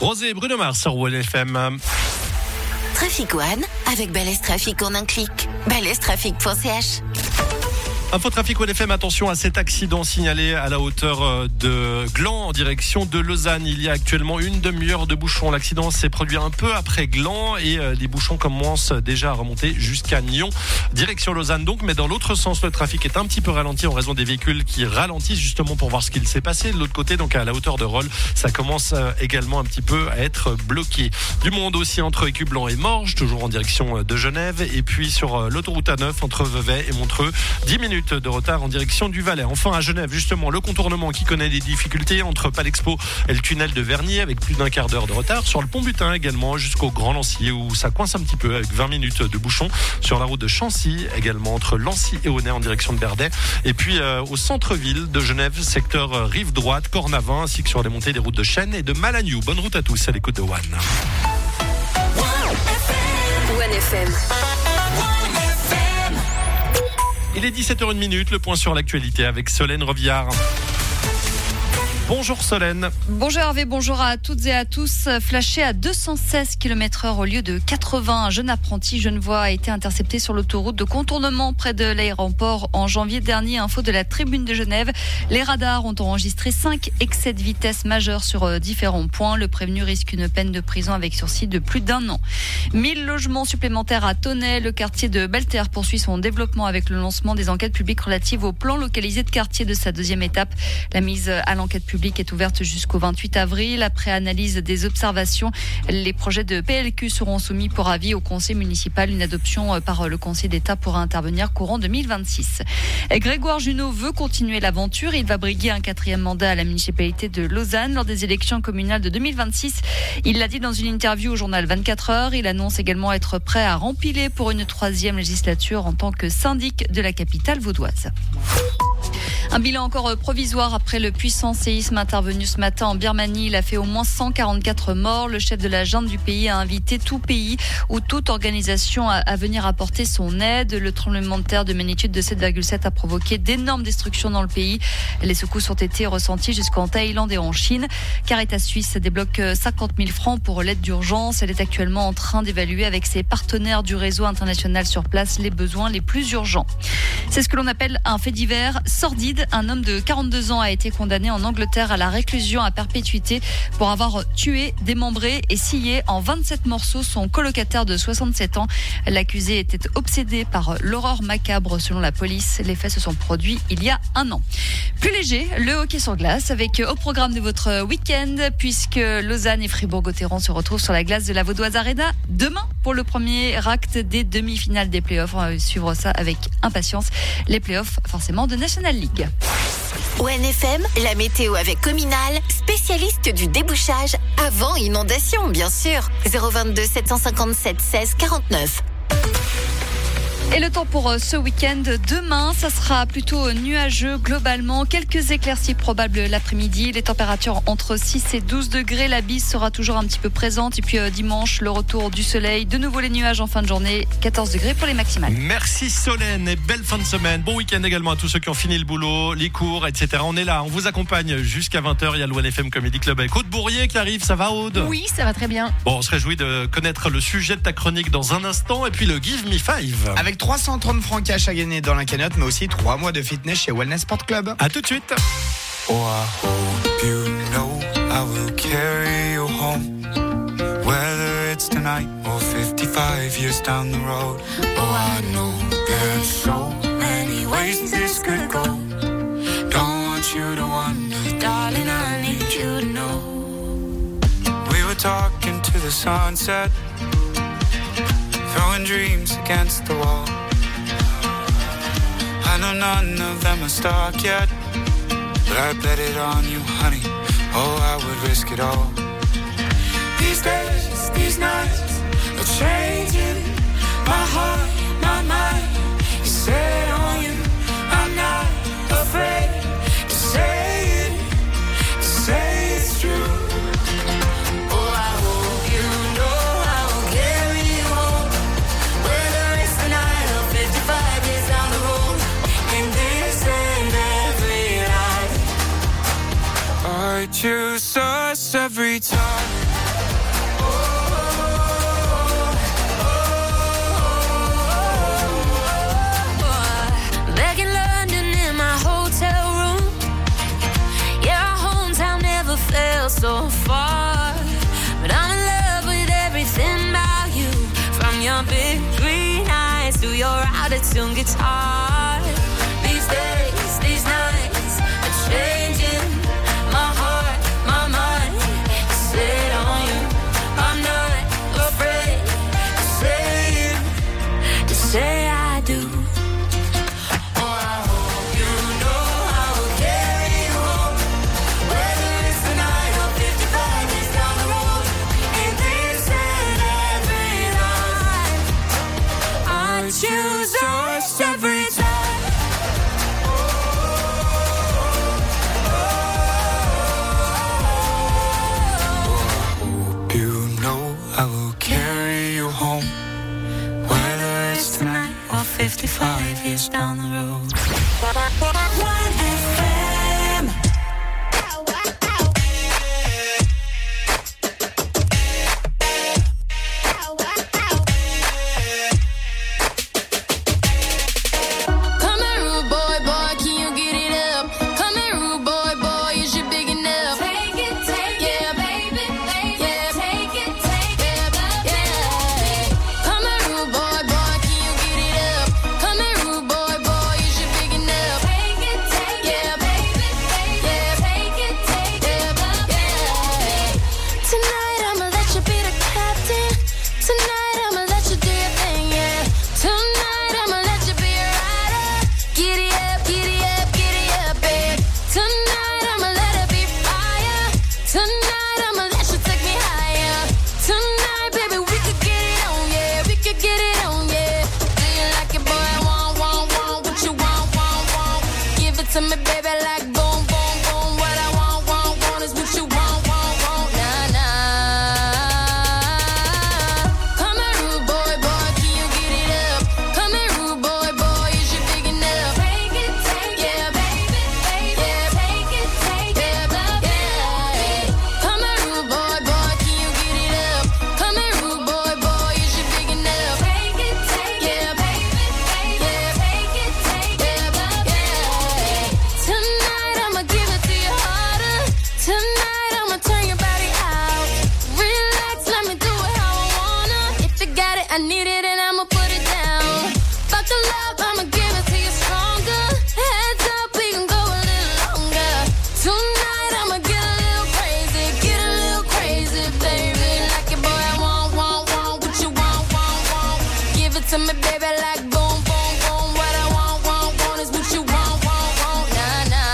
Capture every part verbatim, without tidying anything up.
Rosé et Bruno Mars sur W F M. Trafic One avec Balèze Trafic en un clic. balèze trafic point c h. Info Trafic W F M, attention à cet accident signalé à la hauteur de Gland en direction de Lausanne. Il y a actuellement une demi-heure de bouchons. L'accident s'est produit un peu après Gland et les bouchons commencent déjà à remonter jusqu'à Nyon, direction Lausanne donc. Mais dans l'autre sens, le trafic est un petit peu ralenti en raison des véhicules qui ralentissent justement pour voir ce qu'il s'est passé. De l'autre côté, donc à la hauteur de Rolle, ça commence également un petit peu à être bloqué. Du monde aussi entre Écublens et Morges, toujours en direction de Genève. Et puis sur l'autoroute A neuf entre Vevey et Montreux, dix minutes de retard en direction du Valais. Enfin à Genève, justement, le contournement qui connaît des difficultés entre Palexpo et le tunnel de Vernier avec plus d'un quart d'heure de retard. Sur le pont Butin également jusqu'au Grand Lancier où ça coince un petit peu avec vingt minutes de bouchon. Sur la route de Chancy également entre Lancy et Aunay en direction de Berdey. Et puis euh, au centre-ville de Genève, secteur euh, rive droite, Cornavin, ainsi que sur les montées des routes de Chêne et de Malagnou. Bonne route à tous à l'écoute de One. One F M. Il est dix-sept heures une, le point sur l'actualité avec Solène Revillard. Bonjour Solène. Bonjour Hervé, bonjour à toutes et à tous. Flashé à deux cent seize kilomètres heure au lieu de quatre-vingts, un jeune apprenti genevois a été intercepté sur l'autoroute de contournement près de l'aéroport en janvier dernier. Info de la Tribune de Genève. Les radars ont enregistré cinq excès de vitesse majeurs sur différents points. Le prévenu risque une peine de prison avec sursis de plus d'un an. mille logements supplémentaires à Tonnay. Le quartier de Belter poursuit son développement avec le lancement des enquêtes publiques relatives au plan localisé de quartier de sa deuxième étape. La mise à l'enquête publique est ouverte jusqu'au vingt-huit avril. Après analyse des observations, les projets de P L Q seront soumis pour avis au conseil municipal. Une adoption par le conseil d'État pourra intervenir courant deux mille vingt-six. Grégoire Junot veut continuer l'aventure. Il va briguer un quatrième mandat à la municipalité de Lausanne lors des élections communales de deux mille vingt-six. Il l'a dit dans une interview au journal vingt-quatre heures. Il annonce également être prêt à rempiler pour une troisième législature en tant que syndic de la capitale vaudoise. Un bilan encore provisoire après le puissant séisme intervenu ce matin en Birmanie. Il a fait au moins cent quarante-quatre morts. Le chef de la junte du pays a invité tout pays ou toute organisation à, à venir apporter son aide. Le tremblement de terre de magnitude de sept virgule sept a provoqué d'énormes destructions dans le pays. Les secousses ont été ressenties jusqu'en Thaïlande et en Chine. Caritas Suisse débloque cinquante mille francs pour l'aide d'urgence. Elle est actuellement en train d'évaluer avec ses partenaires du réseau international sur place les besoins les plus urgents. C'est ce que l'on appelle un fait divers sordide. Un homme de quarante-deux ans a été condamné en Angleterre à la réclusion à perpétuité pour avoir tué, démembré et scié en vingt-sept morceaux son colocataire de soixante-sept ans. L'accusé était obsédé par l'horreur macabre selon la police. Les faits se sont produits il y a un an. Plus léger, le hockey sur glace avec au programme de votre week-end puisque Lausanne et Fribourg-Gotteron se retrouvent sur la glace de la Vaudoise Arena demain pour le premier acte des demi-finales des playoffs. On va suivre ça avec impatience. Les playoffs forcément de National League. One F M, la météo avec Cominal, spécialiste du débouchage avant inondation, bien sûr. zéro vingt-deux sept cent cinquante-sept seize quarante-neuf. Et le temps pour ce week-end, demain, ça sera plutôt nuageux globalement. Quelques éclaircies probables l'après-midi. Les températures entre six et douze degrés. La bise sera toujours un petit peu présente. Et puis euh, dimanche, le retour du soleil. De nouveau les nuages en fin de journée. quatorze degrés pour les maximales. Merci Solène et belle fin de semaine. Bon week-end également à tous ceux qui ont fini le boulot, les cours, et cetera. On est là, on vous accompagne jusqu'à vingt heures. Il y a le One F M Comedy Club avec Aude Bourrier qui arrive. Ça va Aude ? Oui, ça va très bien. Bon, on se réjouit de connaître le sujet de ta chronique dans un instant. Et puis le Give Me Five. Avec trois cent trente francs cash à gagner dans la cagnotte, mais aussi trois mois de fitness chez Wellness Sport Club. À tout de suite. Oh, I hope you know I will carry you home, whether it's tonight or fifty-five years down the road. Oh, I know there's so many ways this could go. Don't want you to wonder, darling, I need you to know. We were talking to the sunset, throwing dreams against the wall. I know none of them are stuck yet, but I bet it on you, honey. Oh, I would risk it all. These days, these nights are changing. My heart, my mind is set on you. I'm not afraid to say it, to say it's true. Oh, I hope you know I will carry you home, whether it's tonight or fifty-five years down the road. In this and every life, I choose us every time. soon gets hard. These days, these nights are changing my heart, my mind is set on you. I'm not afraid to say it, to say I do. Choose us every time. Hope you know I will carry you home, whether it's tonight or fifty-five years down the road. one F M. To me, baby, like boom, boom, boom. What I want, want, want is what you want, want, want. Nah, nah. Come here, rude boy, boy, can you get it up? Come here, rude boy, boy, is you big enough? Take it, take yeah, it, baby, baby. Yeah, take it, take yeah, it, yeah. Come here, rude boy, boy, can you get it up? Come here, rude boy, boy, is you big enough? Take it, take yeah, baby, baby. Yeah, take it, take yeah, yeah. Tonight I'ma give it to you harder. Tonight I'ma turn your body out. Relax, let me do it how I wanna. If you got it, I need it, and I'ma put it down. Fuck the love, I'ma give it to you stronger. Heads up, we can go a little longer. Tonight I'ma get a little crazy, get a little crazy, baby. Like it, boy, I want, want, want what you want, want, want. Give it to me, baby, like boom, boom, boom. What I want, want, want is what you want, want, want. Nah, nah.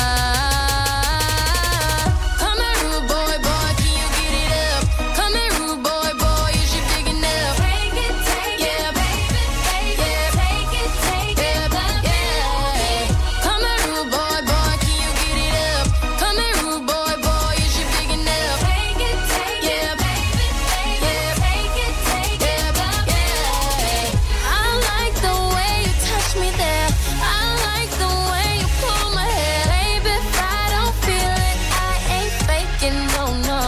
Come here, rude boy, boy, can you get it up? Come here, rude boy, boy, is you big enough? Take it, take yeah, baby, baby. Yeah, take it, take yeah, yeah. Come here, rude boy, boy, can you get it up? Come here, rude boy, boy, is you big enough? Take it, take yeah, baby, baby. Yeah, take it, take yeah, yeah. I like the way you touch me there. I like the way you pull my hair, baby. If I don't feel it, I ain't faking, no, no.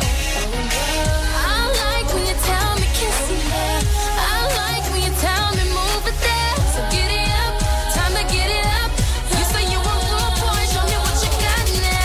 I like when you tell me kiss it there. I like when you tell me move it there. So get it up, time to get it up. You say you want more points, show me what you got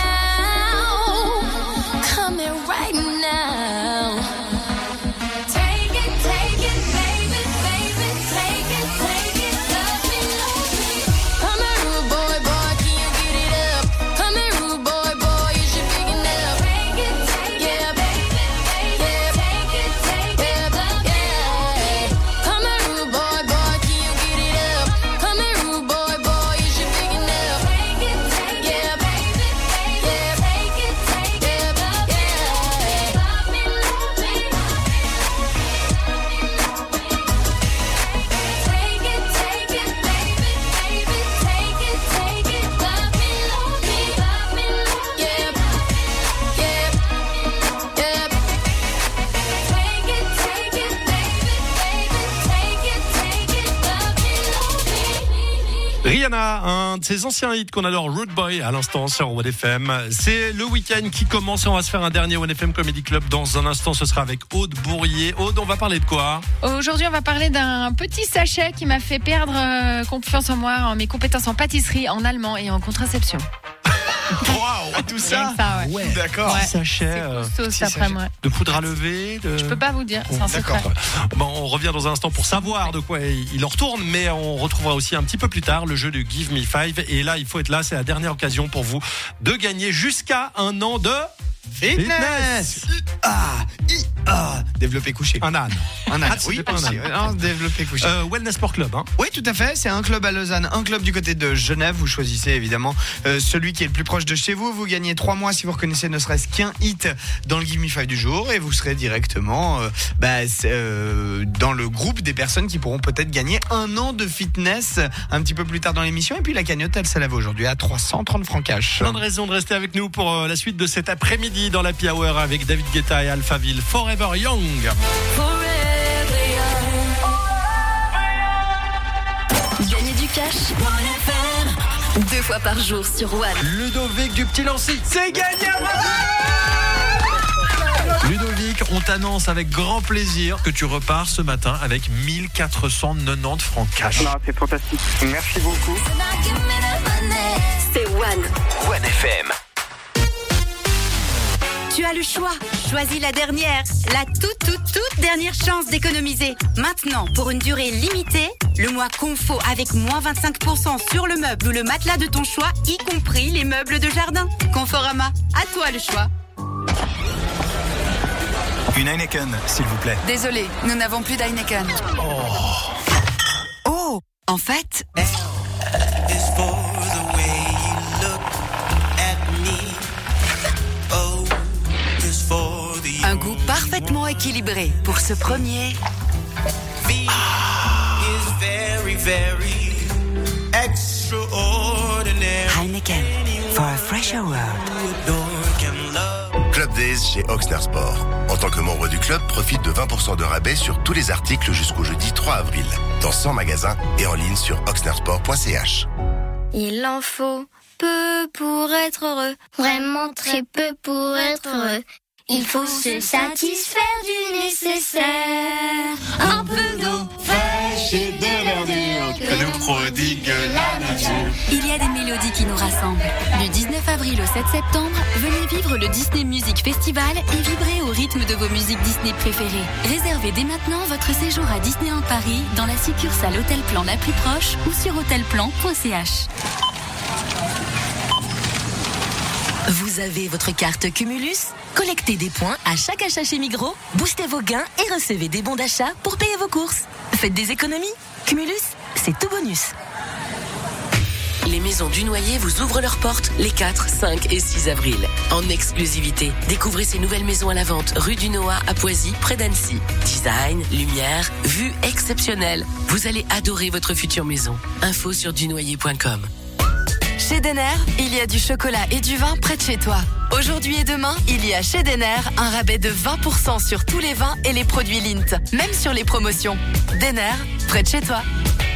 now. Come here right now. Take it, take it, baby, baby. Take it, take it, love me, love me. Come here, rude boy, boy, can you get it up? Come here, rude boy, boy, is you big enough? Take it, take yeah, baby, baby. Yeah, take it, take yeah, yeah. Come here, rude boy, boy, can you get it up? Come here, rude boy, boy, is you big enough? Take it, take yeah, baby, baby. Yeah, take it, take yeah, yeah. Love me, love me. Take it, take it, baby, baby. Take it, take it, love me, love me, love me, love me. Yeah, yeah, yeah. Take it, take it, baby, baby. Take it, take it, love me, love me. Rihanna, un de ses anciens hits qu'on adore, Rude Boy, à l'instant sur One F M. C'est le week-end qui commence et on va se faire un dernier One F M Comedy Club. Dans un instant, ce sera avec Aude Bourrier. Aude, on va parler de quoi? Aujourd'hui, on va parler d'un petit sachet qui m'a fait perdre euh, confiance en moi, en mes compétences en pâtisserie, en allemand et en contraception. Waouh, tout ça. Ça, ouais. D'accord. Ouais. Sachet C'est euh, costaud petit cet après-midi. ouais. de poudre à lever. De... Je peux pas vous dire, c'est un secret. D'accord. Bon, on revient dans un instant pour savoir de quoi il en retourne, mais on retrouvera aussi un petit peu plus tard le jeu de Give Me Five. Et là, il faut être là, c'est la dernière occasion pour vous de gagner jusqu'à un an de Fitness. Ah, I, ah, développé couché. un âne. Un âne. Ah, c'était Oui, pas un aussi. âne. Non, développé couché. Euh, Wellness Sport Club, hein. Oui, tout à fait. C'est un club à Lausanne, un club du côté de Genève. Vous choisissez évidemment euh, celui qui est le plus proche de chez vous. Vous gagnez trois mois si vous reconnaissez ne serait-ce qu'un hit dans le Give Me Five du jour, et vous serez directement euh, bah, c'est, euh, dans le groupe des personnes qui pourront peut-être gagner un an de fitness un petit peu plus tard dans l'émission. Et puis la cagnotte, elle s'élève aujourd'hui à trois cent trente francs cash. Plein de raisons de rester avec nous pour euh, la suite de cet après-midi dans l'Happy Hour avec David Guetta et Alphaville. Forever Young. Gagner du cash deux fois par jour sur One. Ludovic du Petit Lancy. C'est gagné. Ludovic, on t'annonce avec grand plaisir que tu repars ce matin avec mille quatre cent quatre-vingt-dix francs cash. Non, c'est fantastique. Merci beaucoup. C'est One. One F M. Tu as le choix. Choisis la dernière, la toute, toute, toute dernière chance d'économiser. Maintenant, pour une durée limitée, le mois Confo avec moins vingt-cinq pour cent sur le meuble ou le matelas de ton choix, y compris les meubles de jardin. Conforama, à toi le choix. Une Heineken, s'il vous plaît. Désolé, nous n'avons plus d'Heineken. Oh, en fait... Un goût parfaitement équilibré pour ce premier... Heineken, for a fresher world. Club Days chez Oxner Sport. En tant que membre du club, profite de vingt pour cent de rabais sur tous les articles jusqu'au jeudi trois avril. Dans cent magasins et en ligne sur oxnersport point c h. Il en faut peu pour être heureux, vraiment très peu pour être heureux. Il faut se satisfaire du nécessaire. Un peu d'eau fraîche et de verdure que nous prodigue la nature. Il y a des mélodies qui nous rassemblent. Du dix-neuf avril au sept septembre, venez vivre le Disney Music Festival et vibrer au rythme de vos musiques Disney préférées. Réservez dès maintenant votre séjour à Disneyland Paris dans la succursale Hôtel Plan la plus proche ou sur hôtelplan point c h. Vous avez votre carte Cumulus? Collectez des points à chaque achat chez Migros, boostez vos gains et recevez des bons d'achat pour payer vos courses. Faites des économies. Cumulus, c'est tout bonus. Les maisons du Noyer vous ouvrent leurs portes les quatre, cinq et six avril. En exclusivité, découvrez ces nouvelles maisons à la vente rue du Noah à Poisy, près d'Annecy. Design, lumière, vue exceptionnelle. Vous allez adorer votre future maison. Info sur dunoyer point com. Chez Denner, il y a du chocolat et du vin près de chez toi. Aujourd'hui et demain, il y a chez Denner un rabais de vingt pour cent sur tous les vins et les produits Lindt, même sur les promotions. Denner, près de chez toi.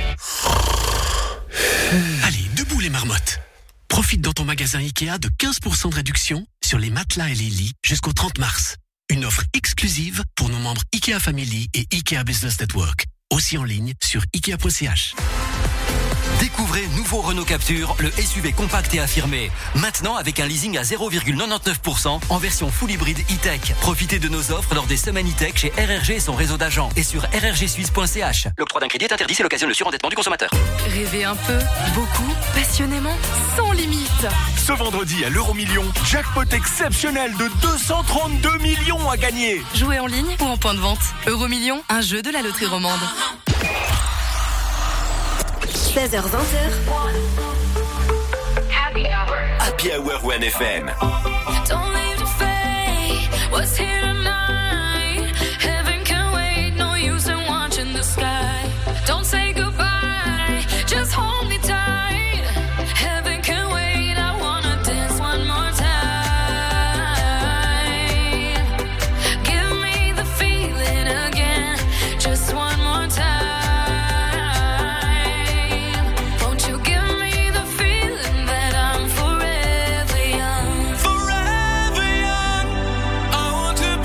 Allez, debout les marmottes. Profite dans ton magasin Ikea de quinze pour cent de réduction sur les matelas et les lits jusqu'au trente mars. Une offre exclusive pour nos membres Ikea Family et Ikea Business Network. Aussi en ligne sur ikea point c h. Découvrez nouveau Renault Captur, le S U V compact et affirmé. Maintenant avec un leasing à zéro virgule quatre-vingt-dix-neuf pour cent en version full hybride e-tech. Profitez de nos offres lors des semaines e-tech chez R R G et son réseau d'agents et sur r r g suisse point c h. L'octroi d'un crédit est interdit, c'est l'occasion de surendettement du consommateur. Rêvez un peu, beaucoup, passionnément, sans limite. Ce vendredi à l'Euromillion, jackpot exceptionnel de deux cent trente-deux millions à gagner. Jouez en ligne ou en point de vente. Euromillion, un jeu de la loterie romande. seize heures vingt. Happy Hour. Happy Hour One F M. Don't leave the fate, what's here tonight? Heaven can wait, no use in watching the sky. Don't say goodbye, just hold me tight. Heaven can wait, I wanna dance one more time. Give me the feeling again, just one more time. Forever young, I want to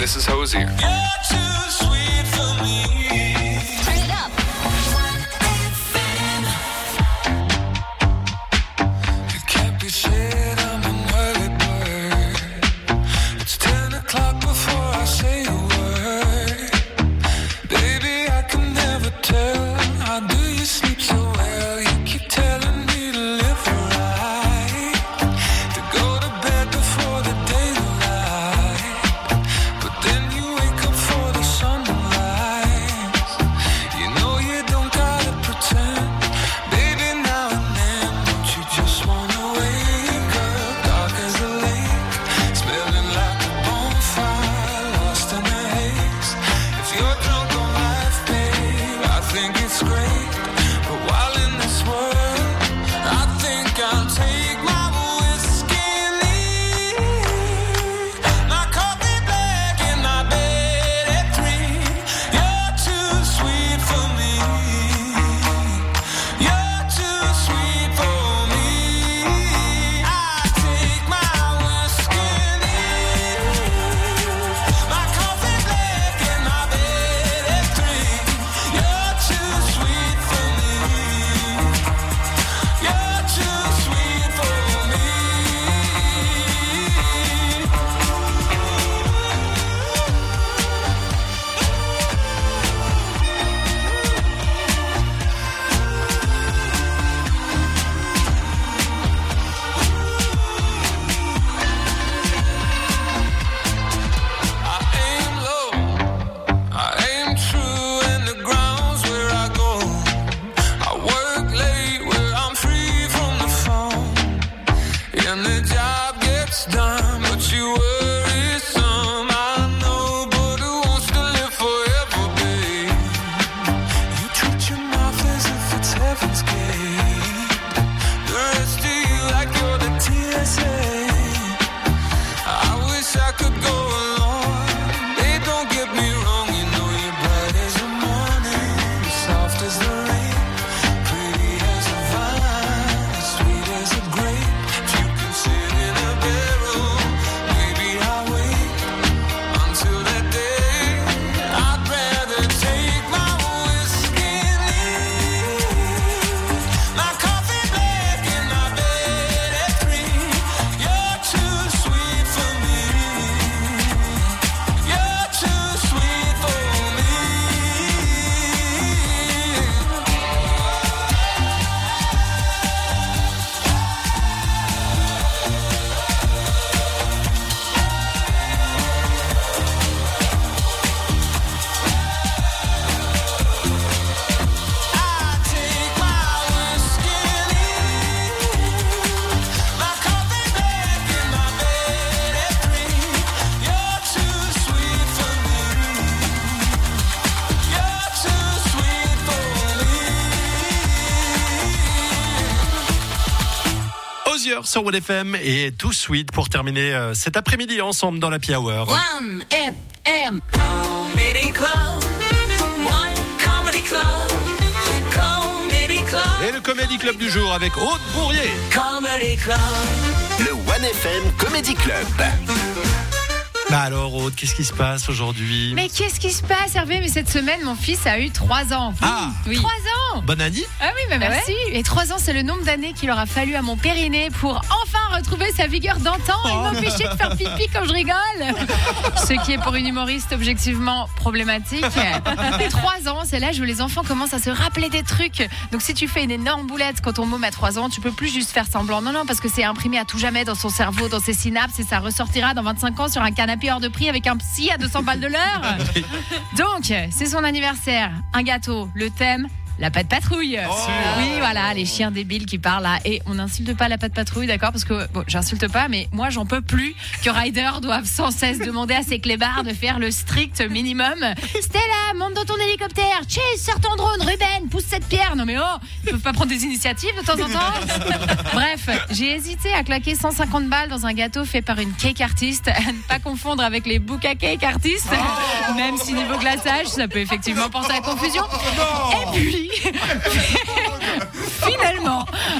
this is Hosier. Sur One F M et Too Sweet pour terminer euh, cet après-midi ensemble dans la Happy Hour. One F M Comedy Club. One Comedy Club. Comedy Club. Et le Comedy Club du jour avec Aude Bourrier. Comedy Club. Le One F M Comedy Club. Bah alors Aude, qu'est-ce qui se passe aujourd'hui? Mais qu'est-ce qui se passe, Hervé? Mais cette semaine, mon fils a eu trois ans. Ah oui. trois ans. Bonne année. Ah oui, bah merci. Et trois ans, c'est le nombre d'années qu'il aura fallu à mon périnée pour enfin retrouver sa vigueur d'antan et m'empêcher de faire pipi quand je rigole. Ce qui est pour une humoriste objectivement problématique. Trois ans, c'est l'âge où les enfants commencent à se rappeler des trucs. Donc si tu fais une énorme boulette quand ton môme a trois ans, tu peux plus juste faire semblant. Non, non, parce que c'est imprimé à tout jamais dans son cerveau, dans ses synapses, et ça ressortira dans vingt-cinq ans sur un canapé hors de prix avec un psy à deux cents balles de l'heure. Donc, c'est son anniversaire. Un gâteau, le thème... La patte patrouille. Oh oui, voilà, les chiens débiles qui parlent là. Et on n'insulte pas la patte patrouille, d'accord? Parce que, bon, j'insulte pas, mais moi, j'en peux plus que Ryder doive sans cesse demander à ses clébards de faire le strict minimum. Stella, monte dans ton hélicoptère. Chase, sors ton drone. Ruben, pousse cette pierre. Non mais oh, ils peuvent pas prendre des initiatives de temps en temps? Bref, j'ai hésité à claquer cent cinquante balles dans un gâteau fait par une cake artiste. À ne pas confondre avec les Bouka Cake artistes. Oh Même si niveau glaçage, ça peut effectivement porter à confusion. Et puis, finalement,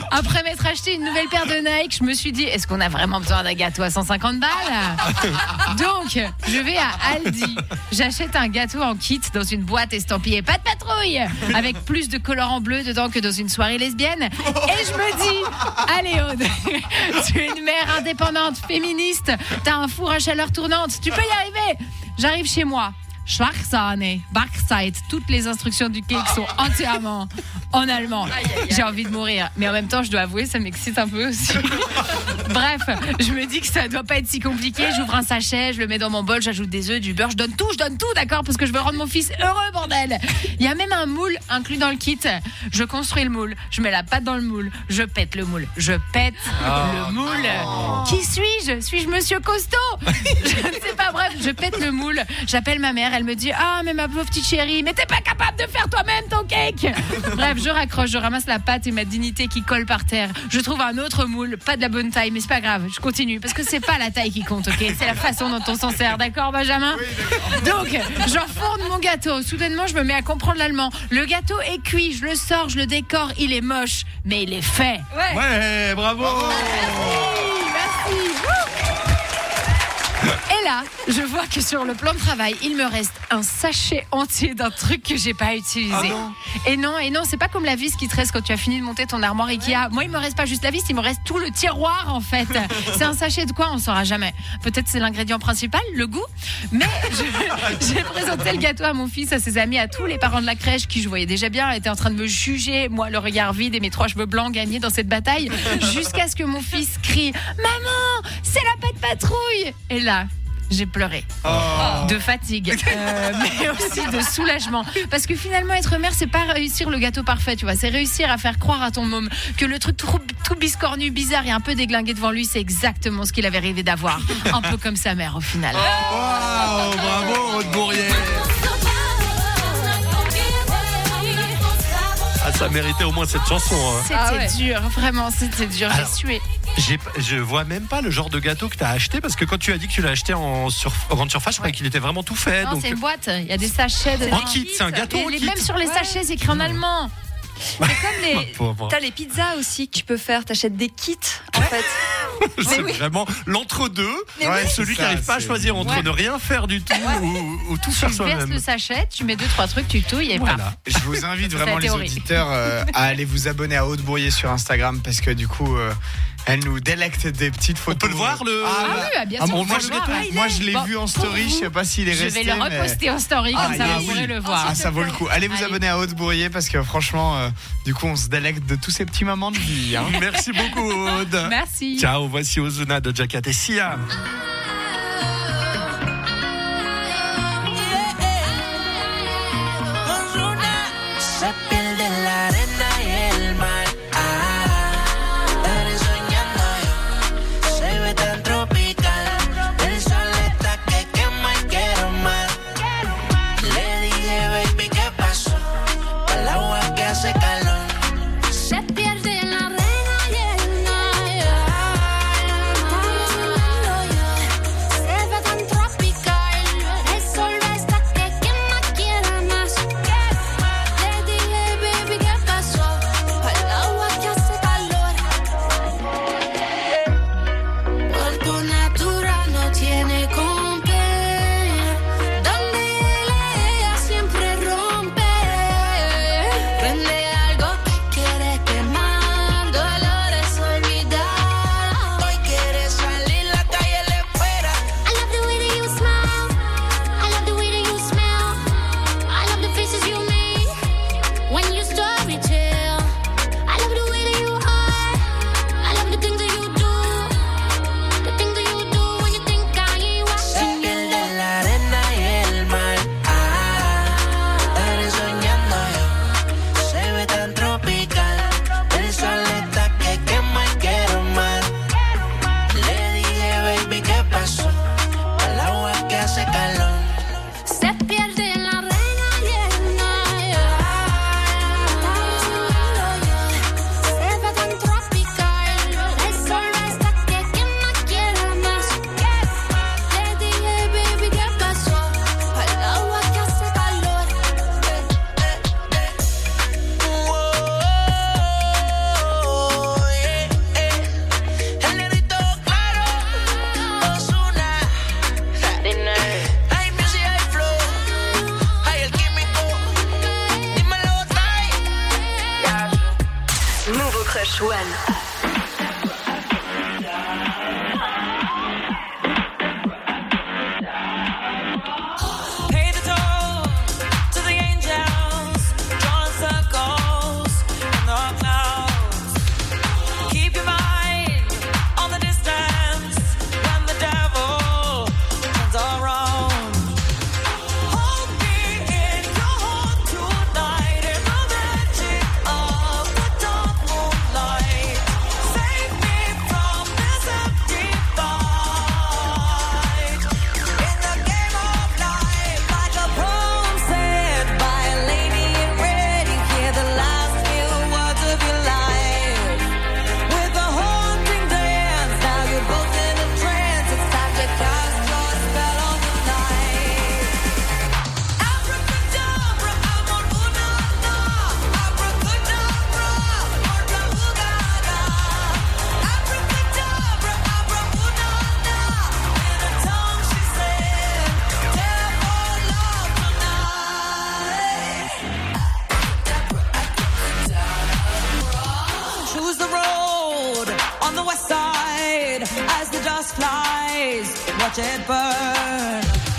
Après m'être acheté une nouvelle paire de Nike, je me suis dit, est-ce qu'on a vraiment besoin d'un gâteau à cent cinquante balles? Donc, je vais à Aldi. J'achète un gâteau en kit dans une boîte estampillée pas de patrouille, avec plus de colorant bleu dedans que dans une soirée lesbienne. Et je me dis, allez Aude, tu es une mère indépendante, féministe, t'as un four à chaleur tournante, tu peux y arriver. J'arrive chez moi. Schwachsahne, Backseite, toutes les instructions du cake sont entièrement en allemand. J'ai envie de mourir, mais en même temps, je dois avouer, ça m'excite un peu aussi. Bref, je me dis que ça doit pas être si compliqué. J'ouvre un sachet, je le mets dans mon bol, j'ajoute des œufs, du beurre, je donne tout, je donne tout, d'accord, parce que je veux rendre mon fils heureux, bordel. Il y a même un moule inclus dans le kit. Je construis le moule, je mets la pâte dans le moule, je pète le moule, je pète Oh, le moule. non. Qui suis-je? Suis-je Monsieur Costaud? Je ne sais pas. Bref, je pète le moule. J'appelle ma mère. Elle me dit, ah mais ma pauvre petite chérie, mais t'es pas capable de faire toi-même ton cake. Bref, je raccroche, je ramasse la pâte et ma dignité qui colle par terre. Je trouve un autre moule, pas de la bonne taille, mais c'est pas grave. Je continue parce que c'est pas la taille qui compte, ok? C'est la façon dont on s'en sert, d'accord, Benjamin? Donc, j'enfourne mon gâteau. Soudainement, je me mets à comprendre l'allemand. Le gâteau est cuit, je le sors, je le décore. Il est moche, mais il est fait. Ouais, ouais bravo. Merci, merci. Et là, je vois que sur le plan de travail, il me reste un sachet entier d'un truc que j'ai pas utilisé. Ah non. Et non, et non, c'est pas comme la vis qui te reste quand tu as fini de monter ton armoire Ikea. Moi, il me reste pas juste la vis, il me reste tout le tiroir en fait. C'est un sachet de quoi, on saura jamais. Peut-être c'est l'ingrédient principal, le goût. Mais je- j'ai présenté le gâteau à mon fils, à ses amis, à tous les parents de la crèche qui, je voyais déjà bien, étaient en train de me juger, moi le regard vide et mes trois cheveux blancs gagnés dans cette bataille, jusqu'à ce que mon fils crie « Maman, c'est la pâte patrouille !» Et là, j'ai pleuré. Oh. De fatigue, euh, mais aussi de soulagement. Parce que finalement, être mère, c'est pas réussir le gâteau parfait, tu vois. C'est réussir à faire croire à ton môme que le truc tout, tout biscornu, bizarre et un peu déglingué devant lui, c'est exactement ce qu'il avait rêvé d'avoir. Un peu comme sa mère, au final. Oh, bravo, Aude Bourrier. Ah, ça méritait au moins cette chanson. Hein. C'était Ah ouais. dur, vraiment, c'était dur. Alors, J'ai sué. J'ai, je vois même pas le genre de gâteau que tu as acheté parce que quand tu as dit que tu l'as acheté en, sur, en grande surface, je croyais qu'il était vraiment tout fait. Non, donc... c'est une boîte. Il y a des sachets dedans. En kit, c'est un gâteau en Et les- kit. Même sur les sachets, c'est écrit en allemand. C'est comme les. Pauvre. T'as les pizzas aussi que tu peux faire. T'achètes des kits en fait. C'est oui. vraiment l'entre-deux. Mais Ouais, oui. celui qui Ça, n'arrive pas à c'est- choisir entre Ouais. ne rien faire du tout ou, ou tout Tu faire verses soi-même. le sachet, tu mets deux, trois trucs, tu touilles et Voilà. paf. Je vous invite C'est vraiment la les théorie. auditeurs euh, à aller vous abonner à Aude Bourrier sur Instagram parce que du coup euh, elle nous délecte des petites photos. On peut le voir le. Ah, Ah bah, oui, bah, bien Ah, sûr. bon, on on voit peut le le voir. gâteau. Ah, il moi est- je l'ai Bon, vu en pour story, vous, je sais pas s'il est Je resté. vais le mais- reposter en story, Ah, comme ça oui, vous oui. pourrez le voir. Ah, ça vaut le coup. Allez vous Allez. abonner à Aude Bourrier parce que franchement, euh, du coup, on se délecte de tous ces petits moments de vie. Hein. Merci beaucoup, Aude. Merci. Ciao, voici Ozuna de Jacat et Sia. Se pierde en la arena y el mar. Ah, estaré soñando yo. Se ve tan tropical. El sol está que quema y quiero más. Le dije, baby, ¿qué pasó? El agua que hace calor. Se pierde en la arena y el mar. Estamos soñando yo. lies, watch it burn.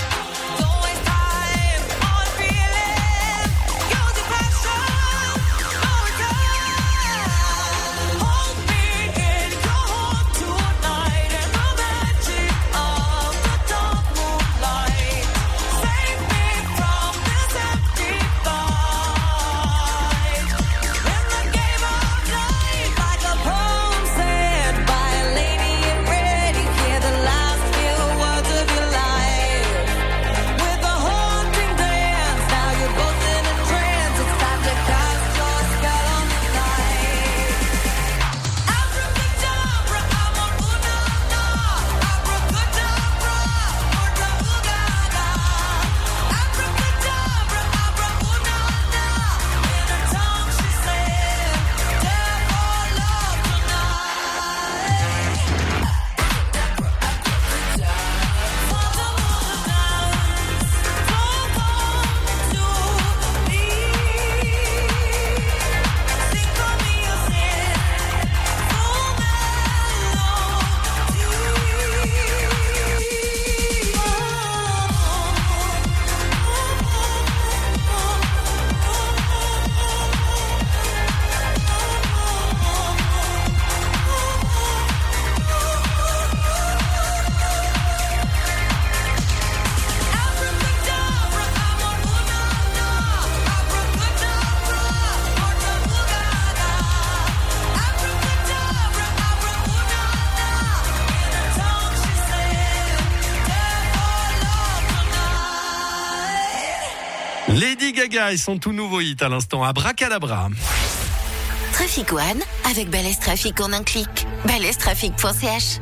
Lady Gaga et son tout nouveau hit à l'instant, Abracadabra. Trafic One avec Balès Trafic en un clic. balès trafic point c h.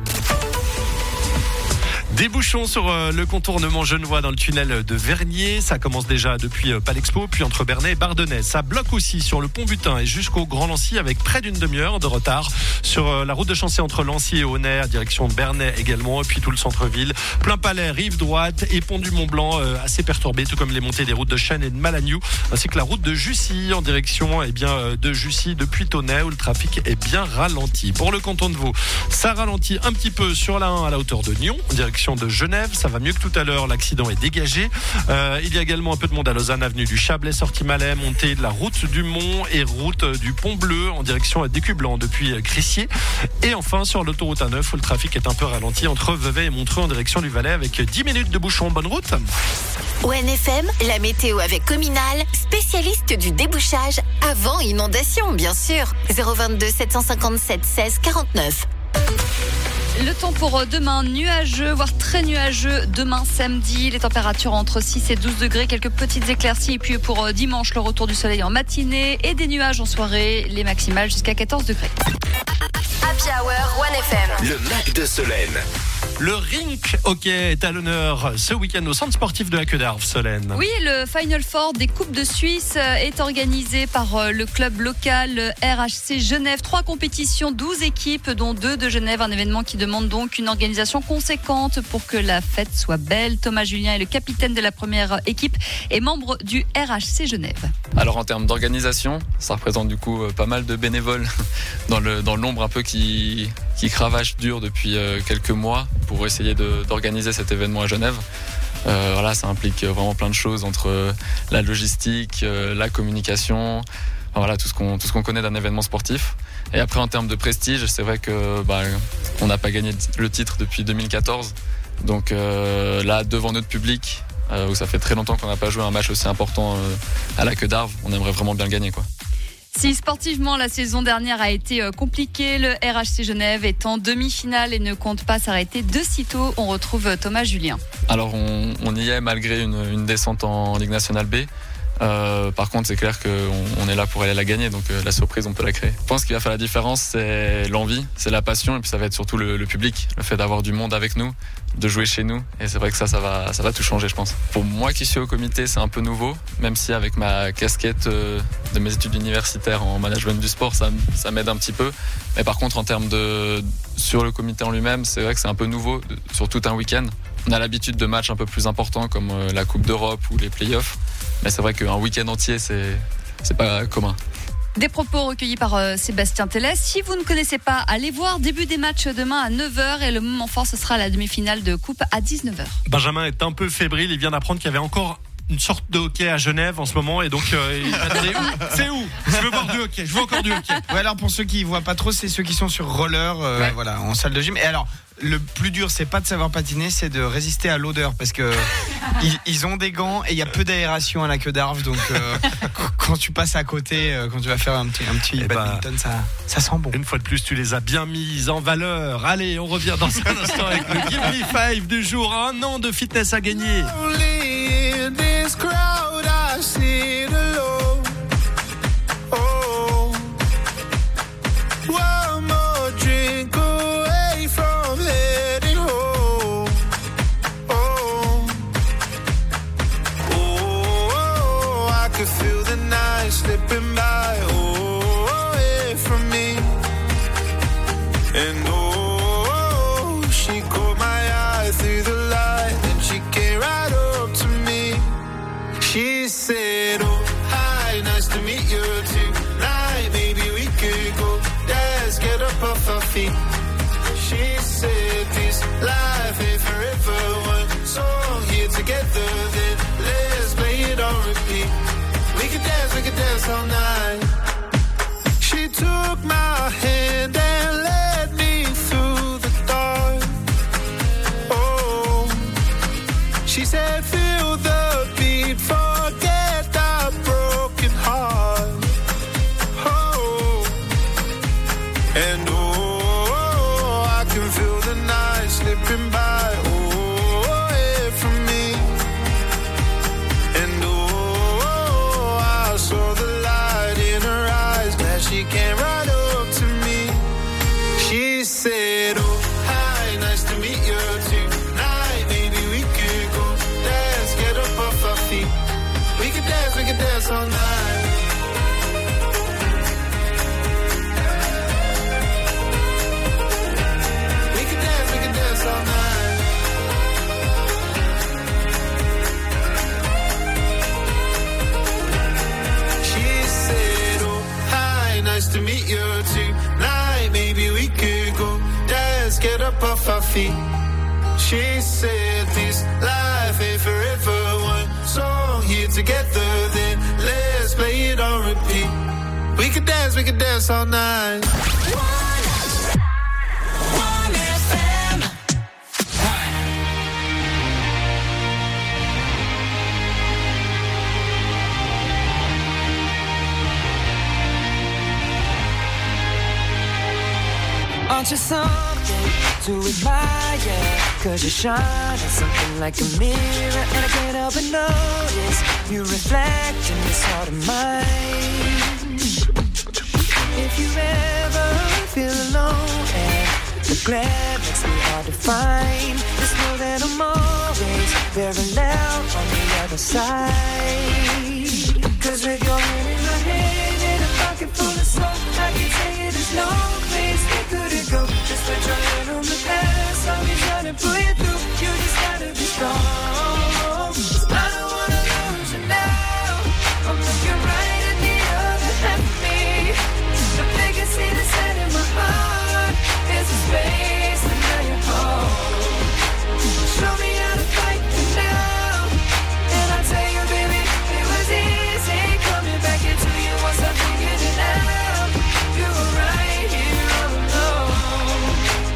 Des bouchons sur le contournement genevois dans le tunnel de Vernier. Ça commence déjà depuis Palexpo, puis entre Bernay et Bardonnay. Ça bloque aussi sur le pont Butin et jusqu'au Grand Lancy avec près d'une demi-heure de retard. Sur la route de Chancé entre Lancy et Aunay, à direction de Bernay également. Et puis tout le centre-ville. Plein Palais, rive droite et pont du Mont-Blanc assez perturbé, tout comme les montées des routes de Chêne et de Malagnou, ainsi que la route de Jussy en direction eh bien, de Jussy depuis Tonnet où le trafic est bien ralenti. Pour le canton de Vaud, ça ralentit un petit peu sur la un à la hauteur de Nyon, en direction de Genève, ça va mieux que tout à l'heure, l'accident est dégagé. Euh, il y a également un peu de monde à Lausanne, avenue du Chablais, sortie Malais, montée de la route du Mont et route du Pont Bleu en direction d'Écublanc depuis Crissier. Et enfin sur l'autoroute A neuf où le trafic est un peu ralenti entre Vevey et Montreux en direction du Valais avec dix minutes de bouchon. Bonne route. O N F M, la météo avec Cominal, spécialiste du débouchage avant inondation, bien sûr. zéro vingt-deux sept cent cinquante-sept seize quarante-neuf. Le temps pour demain, nuageux, voire très nuageux. Demain, samedi, les températures entre six et douze degrés, quelques petites éclaircies. Et puis pour dimanche, le retour du soleil en matinée et des nuages en soirée, les maximales jusqu'à quatorze degrés. Happy Hour, One F M. Le Mac de Solène. Le rink hockey est à l'honneur ce week-end au centre sportif de la Queue d'Arve, Solène. Oui, le Final Four des Coupes de Suisse est organisé par le club local R H C Genève. Trois compétitions, douze équipes, dont deux de Genève. Un événement qui demande donc une organisation conséquente pour que la fête soit belle. Thomas Julien est le capitaine de la première équipe et membre du R H C Genève. Alors en termes d'organisation, ça représente du coup pas mal de bénévoles dans le dans l'ombre un peu qui qui cravache dur depuis quelques mois pour essayer de, d'organiser cet événement à Genève. Euh, voilà, ça implique vraiment plein de choses entre la logistique, euh, la communication, enfin, voilà tout ce qu'on tout ce qu'on connaît d'un événement sportif. Et après en termes de prestige, c'est vrai que bah, on n'a pas gagné le titre depuis deux mille quatorze. Donc euh, là devant notre public, euh, où ça fait très longtemps qu'on n'a pas joué un match aussi important euh, à la Queue d'Arve, on aimerait vraiment bien le gagner quoi. Si sportivement la saison dernière a été compliquée, le R H C Genève est en demi-finale et ne compte pas s'arrêter de sitôt. On retrouve Thomas Julien. Alors on, on y est malgré une, une descente en Ligue nationale B. Euh, par contre, c'est clair qu'on on est là pour aller la gagner, donc euh, la surprise, on peut la créer. Je pense qu'il va faire la différence, c'est l'envie, c'est la passion, et puis ça va être surtout le, le public, le fait d'avoir du monde avec nous, de jouer chez nous, et c'est vrai que ça, ça va, ça va tout changer, je pense. Pour moi qui suis au comité, c'est un peu nouveau, même si avec ma casquette euh, de mes études universitaires en management du sport, ça, ça m'aide un petit peu. Mais par contre, en termes de sur le comité en lui-même, c'est vrai que c'est un peu nouveau, sur tout un week-end. On a l'habitude de matchs un peu plus importants comme euh, la Coupe d'Europe ou les playoffs. Mais c'est vrai qu'un week-end entier, c'est, c'est pas commun. Des propos recueillis par euh, Sébastien Tellez. Si vous ne connaissez pas, allez voir. Début des matchs demain à neuf heures et le moment fort, ce sera la demi-finale de coupe à dix-neuf heures. Benjamin est un peu fébrile. Il vient d'apprendre qu'il y avait encore une sorte de hockey à Genève en ce moment et donc euh, il va demander où c'est où je veux voir du hockey, je veux encore du hockey. Ouais, alors pour ceux qui voient pas trop, c'est ceux qui sont sur roller, euh, ouais. voilà, en salle de gym. Et alors, le plus dur, c'est pas de savoir patiner, c'est de résister à l'odeur parce que ils, ils ont des gants et il y a peu d'aération à la queue d'Arve, donc euh, quand tu passes à côté, euh, quand tu vas faire un petit, un petit badminton, bah, ça, ça sent bon. Une fois de plus, tu les as bien mises en valeur. Allez, on revient dans un instant avec le Give Me Five du jour. Un an de fitness à gagner. This crowd I sit alone. Oh, one more drink away from heading home. Oh, oh, I could feel the night slipping by. Oh, away from me. And oh, she caught my eye through the light, and she came right up to me. She said, oh, hi, nice to meet you tonight. Maybe we could go dance, get up off our feet. She said, this life ain't forever. One song here together, then let's play it on repeat. We could dance, we could dance all night. She took my hand and led me through the dark. Oh, she said, feel the beat, forget that broken heart. Oh, and oh, I can feel the night slipping by. Oh, away from me. And oh, I saw the light in her eyes. Glad she came right up to me. She said, oh, hi, nice to meet you tonight. Maybe we could go dance, get up off our feet. We could dance, we could dance all night. We could dance, we could dance all night. She said, oh, hi, nice to meet you tonight. Maybe we could go dance, get up off our feet. She said this life ain't forever. One song here together, then let's play it on repeat. We could dance, we could dance all night. Aren't you something to admire? Cause you shine on something like a mirror, and I can't help but notice you reflect in this heart of mine. If you ever feel alone and the glare makes me hard to find, just know that I'm always parallel on the other side. Cause with your hand in my hand and a pocket full of smoke, I can tell you there's no place we couldn't go. Just put your hand on the past, I'll be trying to pull you through. You just gotta be strong. I don't wanna lose you now. I'm looking right at the other half of me. The vacancy that's set in my heart is a space, and now you're home. Show me how to fight you now, and I'll tell you, baby, it was easy coming back into you once I figured it out. You were right here all alone.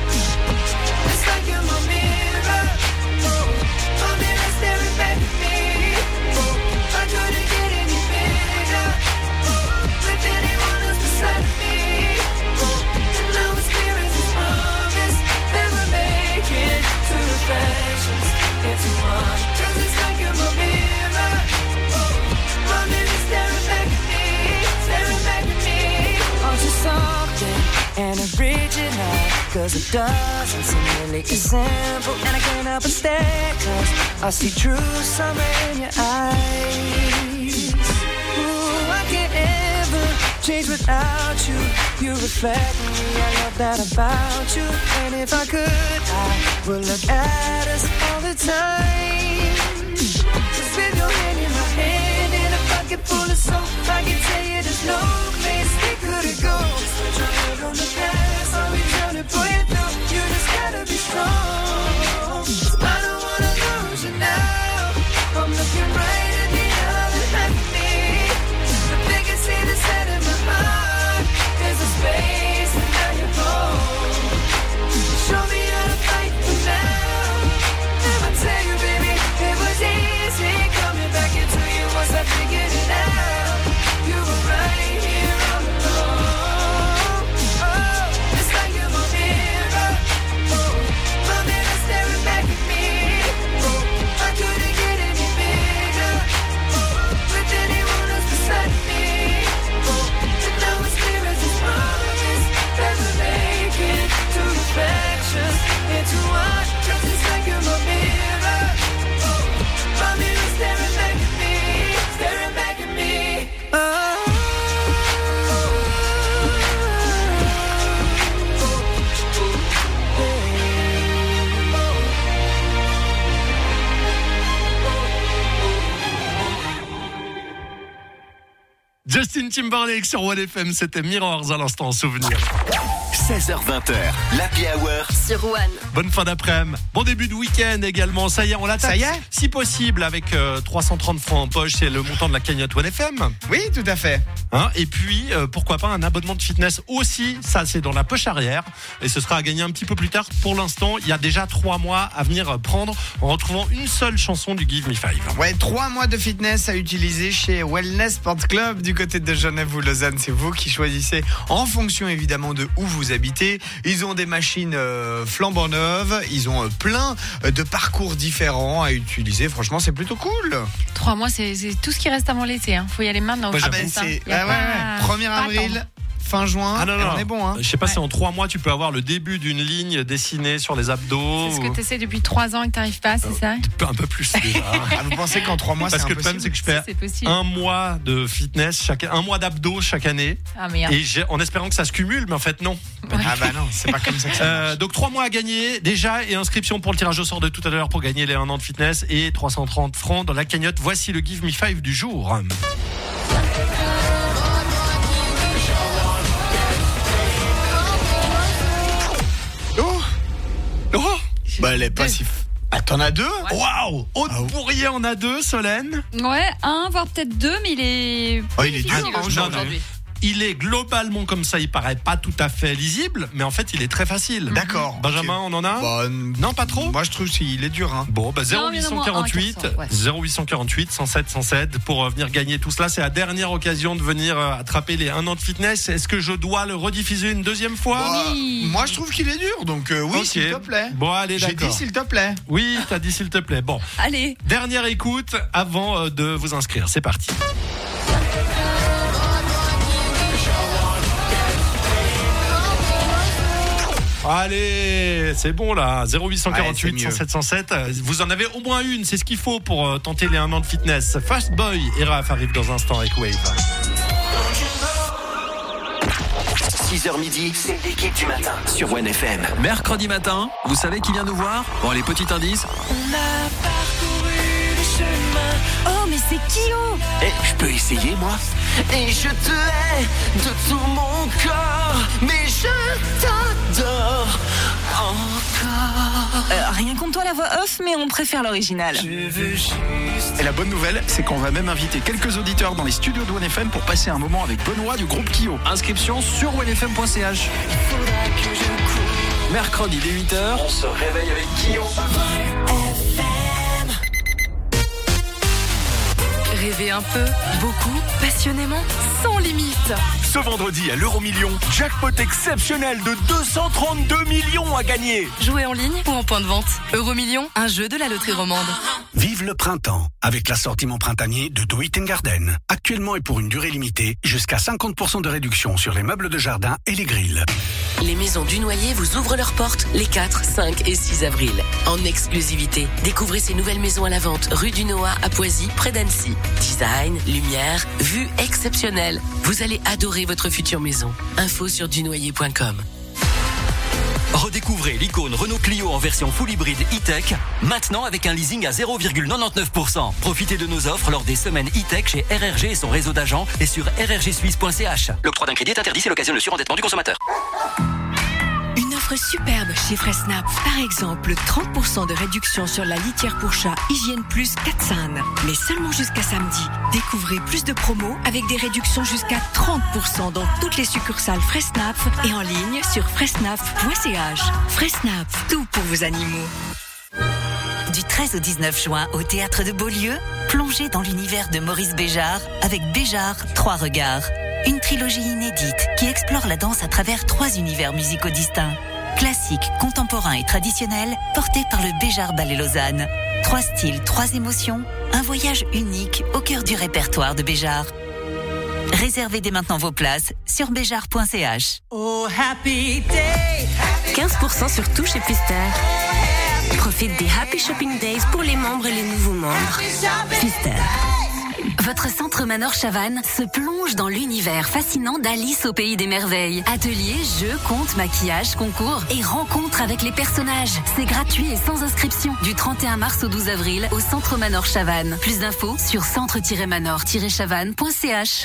It's like you're my mirror, oh, my mirror staring back at me. Oh, I couldn't get any bigger, oh, with anyone else beside me. Oh, and now it's clear as this promise that we're making two reflections into one. 'Cause it's like you're my mirror, oh, my mirror staring back at me, staring back at me. Aren't you something and original? 'Cause it doesn't seem really as simple, and I can't help but stare, 'cause I see true summer in your eyes. Ooh, I can't ever change without you. You reflect me, I love that about you. And if I could, I would look at us all the time. Just with your hand in my hand and a pocket full of soap. I can tell you there's no place we couldn't go. Switch our head on the past, I'll be trying to pull you through. You just gotta be strong. I don't wanna lose you now. I'm looking right at the other half of me. The biggest thing that's set in my heart is a space and now you're gone. Show me how to fight for now. Never tell you, baby, it was easy coming back into you once I figured it out. You were right here all along. Oh, it's like you're my mirror. Oh, my mirror staring back at me. Oh, I couldn't get any bigger. Oh, with anyone else beside me. Oh, and now it's clear as this promise that we're making two reflections into one. 'Cause it's like you're my mirror. Oh, my mirror staring back at me, staring back at me. Oh. Justin Timberlake sur One F M, c'était Mirrors à l'instant en souvenir. seize heures vingt, l'Happy Hour Sur One. Bonne fin d'après-midi. Bon début de week-end également. Ça y est, on l'attaque. Ça y est Si possible, avec euh, trois cent trente francs en poche, c'est le montant de la cagnotte One F M. Oui, tout à fait. Hein, et puis, euh, pourquoi pas un abonnement de fitness aussi. Ça, c'est dans la poche arrière. Et ce sera à gagner un petit peu plus tard. Pour l'instant, il y a déjà trois mois à venir prendre en retrouvant une seule chanson du Give Me Five. Ouais, trois mois de fitness à utiliser chez Wellness Sport Club du côté de Genève ou Lausanne. C'est vous qui choisissez en fonction évidemment de où vous habitez. Ils ont des machines euh, flambant neuves. Ils ont euh, plein de parcours différents à utiliser. Franchement, c'est plutôt cool. Trois mois, c'est, c'est tout ce qui reste avant l'été. Hein. Faut y aller maintenant. Ah ben c'est ouais, ouais, ouais. premier avril. Fin juin, ah non, non, on est bon. Hein. Je sais pas ouais. si en trois mois tu peux avoir le début d'une ligne dessinée sur les abdos. C'est ce ou... que tu essaies depuis trois ans et que tu n'arrives pas, c'est ça? Un peu plus déjà. Ah, vous pensez qu'en trois mois Parce c'est que impossible? le problème c'est que je fais si, un mois de fitness, chaque... un mois d'abdos chaque année. Ah merde. Et j'ai... en espérant que ça se cumule, mais en fait non. Ouais. Ah bah non, c'est pas comme ça que ça marche. Euh, donc trois mois à gagner déjà et inscription pour le tirage au sort de tout à l'heure pour gagner les un an de fitness et trois cent trente francs dans la cagnotte. Voici le Give Me Five du jour. Oh Oh Bah elle est pas si... Ah t'en as deux? Waouh! Aude ah, Bourrier en a deux, Solène? Ouais, un, voire peut-être deux, mais il est... Oh il est dur ah, hein, aujourd'hui. Il est globalement comme ça, il paraît pas tout à fait lisible, mais en fait il est très facile. D'accord. Benjamin, okay. On en a? Bah, non, pas trop? Moi je trouve qu'il est dur. Hein. Bon, bah zéro huit quarante-huit, ouais. zéro huit quarante-huit, cent sept, cent sept pour euh, venir gagner tout cela. C'est la dernière occasion de venir euh, attraper les un an de fitness. Est-ce que je dois le rediffuser une deuxième fois? Bah, oui. Moi je trouve qu'il est dur, donc euh, oui, okay. S'il te plaît. Bon, allez, d'accord. J'ai dit s'il te plaît. Oui, t'as dit s'il te plaît. Bon. Allez. Dernière écoute avant euh, de vous inscrire. C'est parti. Allez, c'est bon là, zéro huit quarante-huit, ouais, cent sept, cent sept. Vous en avez au moins une, c'est ce qu'il faut pour euh, tenter les un an de fitness. Fast Boy et Raph arrive dans un instant avec Wave. six heures midi, c'est l'équipe du matin sur One F M. Mercredi matin, vous savez qui vient nous voir? Bon, les petits indices. On a parcouru le chemin. Oh, mais c'est Kyo! Eh, je peux essayer, moi? Et je te hais de tout mon corps, mais je t'adore encore. Euh, rien contre toi la voix off, mais on préfère l'original. Je veux juste... Et la bonne nouvelle, c'est qu'on va même inviter quelques auditeurs dans les studios de One F M pour passer un moment avec Benoît du groupe Kyo. Inscription sur one f m point c h. Mercredi dès huit heures, on se réveille avec Kyo. Rêver un peu, beaucoup, passionnément, sans limite. Ce vendredi à l'Euromillion, jackpot exceptionnel de deux cent trente-deux millions à gagner. Jouer en ligne ou en point de vente. Euromillion, un jeu de la loterie romande. Vive le printemps avec l'assortiment printanier de Do It Garden. Actuellement et pour une durée limitée, jusqu'à cinquante pour cent de réduction sur les meubles de jardin et les grilles. Les maisons du Noyer vous ouvrent leurs portes les quatre, cinq et six avril. En exclusivité, découvrez ces nouvelles maisons à la vente rue du Noah à Poisy, près d'Annecy. Design, lumière, vue exceptionnelle. Vous allez adorer votre future maison. Info sur dunoyer point com. Redécouvrez l'icône Renault Clio en version full hybride e-tech, maintenant avec un leasing à zéro virgule quatre-vingt-dix-neuf pour cent. Profitez de nos offres lors des semaines e-tech chez R R G et son réseau d'agents et sur r r g suisse point c h. L'octroi d'un crédit est interdit, c'est l'occasion de surendettement du consommateur. Une offre superbe chez Fressnapf. Par exemple, trente pour cent de réduction sur la litière pour chat Hygiène Plus Katsan. Mais seulement jusqu'à samedi. Découvrez plus de promos avec des réductions jusqu'à trente pour cent dans toutes les succursales Fressnapf et en ligne sur fressnapf point c h. Fressnapf, tout pour vos animaux. Du treize au dix-neuf juin au Théâtre de Beaulieu, plongez dans l'univers de Maurice Béjart avec Béjart, Trois Regards. Une trilogie inédite qui explore la danse à travers trois univers musicaux distincts. Classique, contemporain et traditionnel, porté par le Béjart Ballet Lausanne. Trois styles, trois émotions, un voyage unique au cœur du répertoire de Béjart. Réservez dès maintenant vos places sur béjart point c h. Oh, happy day. quinze pour cent sur tout chez Pfister. Profite des Happy Shopping Days pour les membres et les nouveaux membres. Pfister. Votre centre Manor Chavannes se plonge dans l'univers fascinant d'Alice au pays des merveilles. Ateliers, jeux, contes, maquillage, concours et rencontres avec les personnages. C'est gratuit et sans inscription. Du trente et un mars au douze avril au centre Manor Chavannes. Plus d'infos sur centre tiret manor tiret chavannes point c h.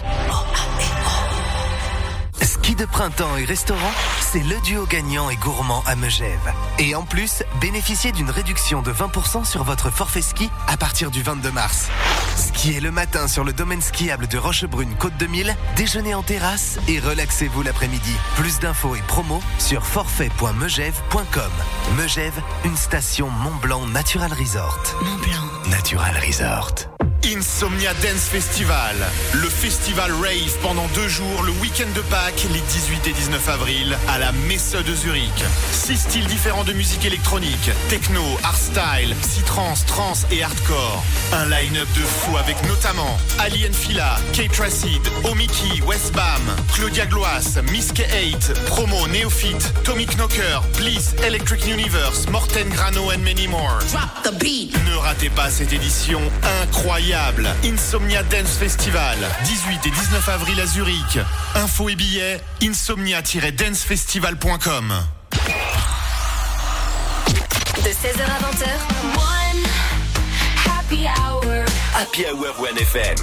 Ski de printemps et restaurant, c'est le duo gagnant et gourmand à Megève. Et en plus, bénéficiez d'une réduction de vingt pour cent sur votre forfait ski à partir du vingt-deux mars. Skiez le matin sur le domaine skiable de Rochebrune Côte deux mille, déjeunez en terrasse et relaxez-vous l'après-midi. Plus d'infos et promos sur forfait point megève point com. Megève, une station Mont-Blanc Natural Resort. Mont-Blanc Natural Resort. Insomnia Dance Festival, le festival rave pendant deux jours, le week-end de Pâques, les dix-huit et dix-neuf avril, à la Messe de Zurich. Six styles différents de musique électronique, techno, hardstyle, psytrance, trance et hardcore. Un line-up de fou avec notamment Alien Fila, Kate Racid, Omiki, Westbam, Claudia Gloas, Miss K huit, Promo, Neophyte, Tommy Knocker, Bliss, Electric Universe, Morten Grano and many more. Drop the beat. Ne ratez pas cette édition incroyable. Insomnia Dance Festival, dix-huit et dix-neuf avril à Zurich. Infos et billets, insomnia tiret dance festival point com. De seize heures à vingt heures, One happy hour. Happy Hour One F M.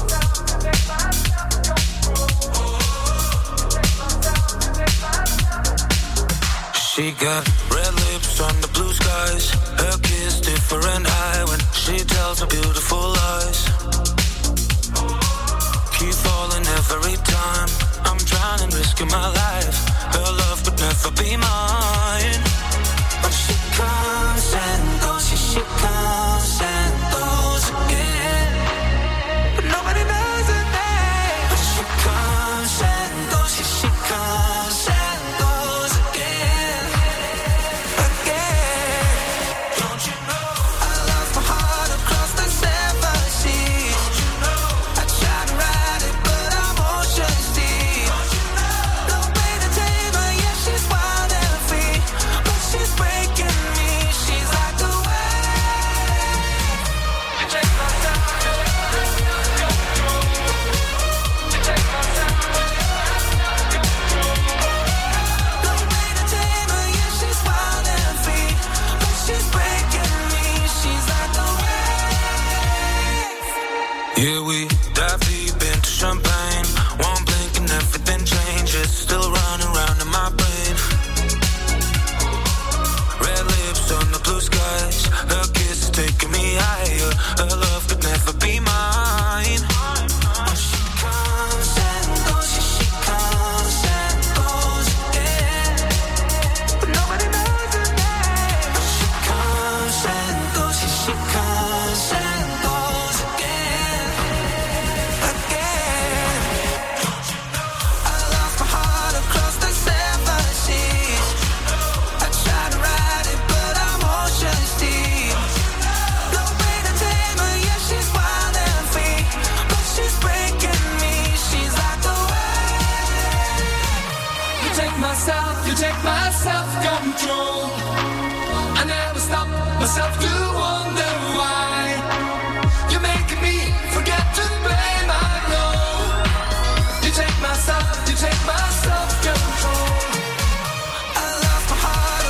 She got red lips on the blue skies. Her kiss different high when she tells her beautiful lies. Keep falling every time. I'm trying to risk my life. Her love could never be mine. But she comes and goes, she, she comes and goes again. But nobody knows her name. But she comes and goes, she, she comes and goes again. Again. Don't you know I lost my heart across the seven seas? Don't you know I tried to ride it, but I'm ocean deep. Don't you know no way to tame her, yeah, she's wild and free. But she's breaking me, she's like a wave. You take my time, you take my time. No way to tame her, yeah, she's wild and free. But she's breaking me, she's like a wave. Yeah, we dive deep into champagne. One blink and everything changes. Still running around in my brain. Red lips on the blue skies. Her kiss is taking me higher. Her love could never be mine. But she comes and goes, yeah, she comes and goes again. But nobody knows her name. But she comes and goes, yeah, she comes and goes again. Again. Don't you know I lost my heart across the seven seas? I tried to ride it, but I'm ocean deep. No way to tame her, yeah, she's wild and free. But she's breaking me, she's like a wave. You take my self, you take my self-control. I never stop myself to wonder why. You're making me forget to play my role. You take my self, you take my self-control. I lost my heart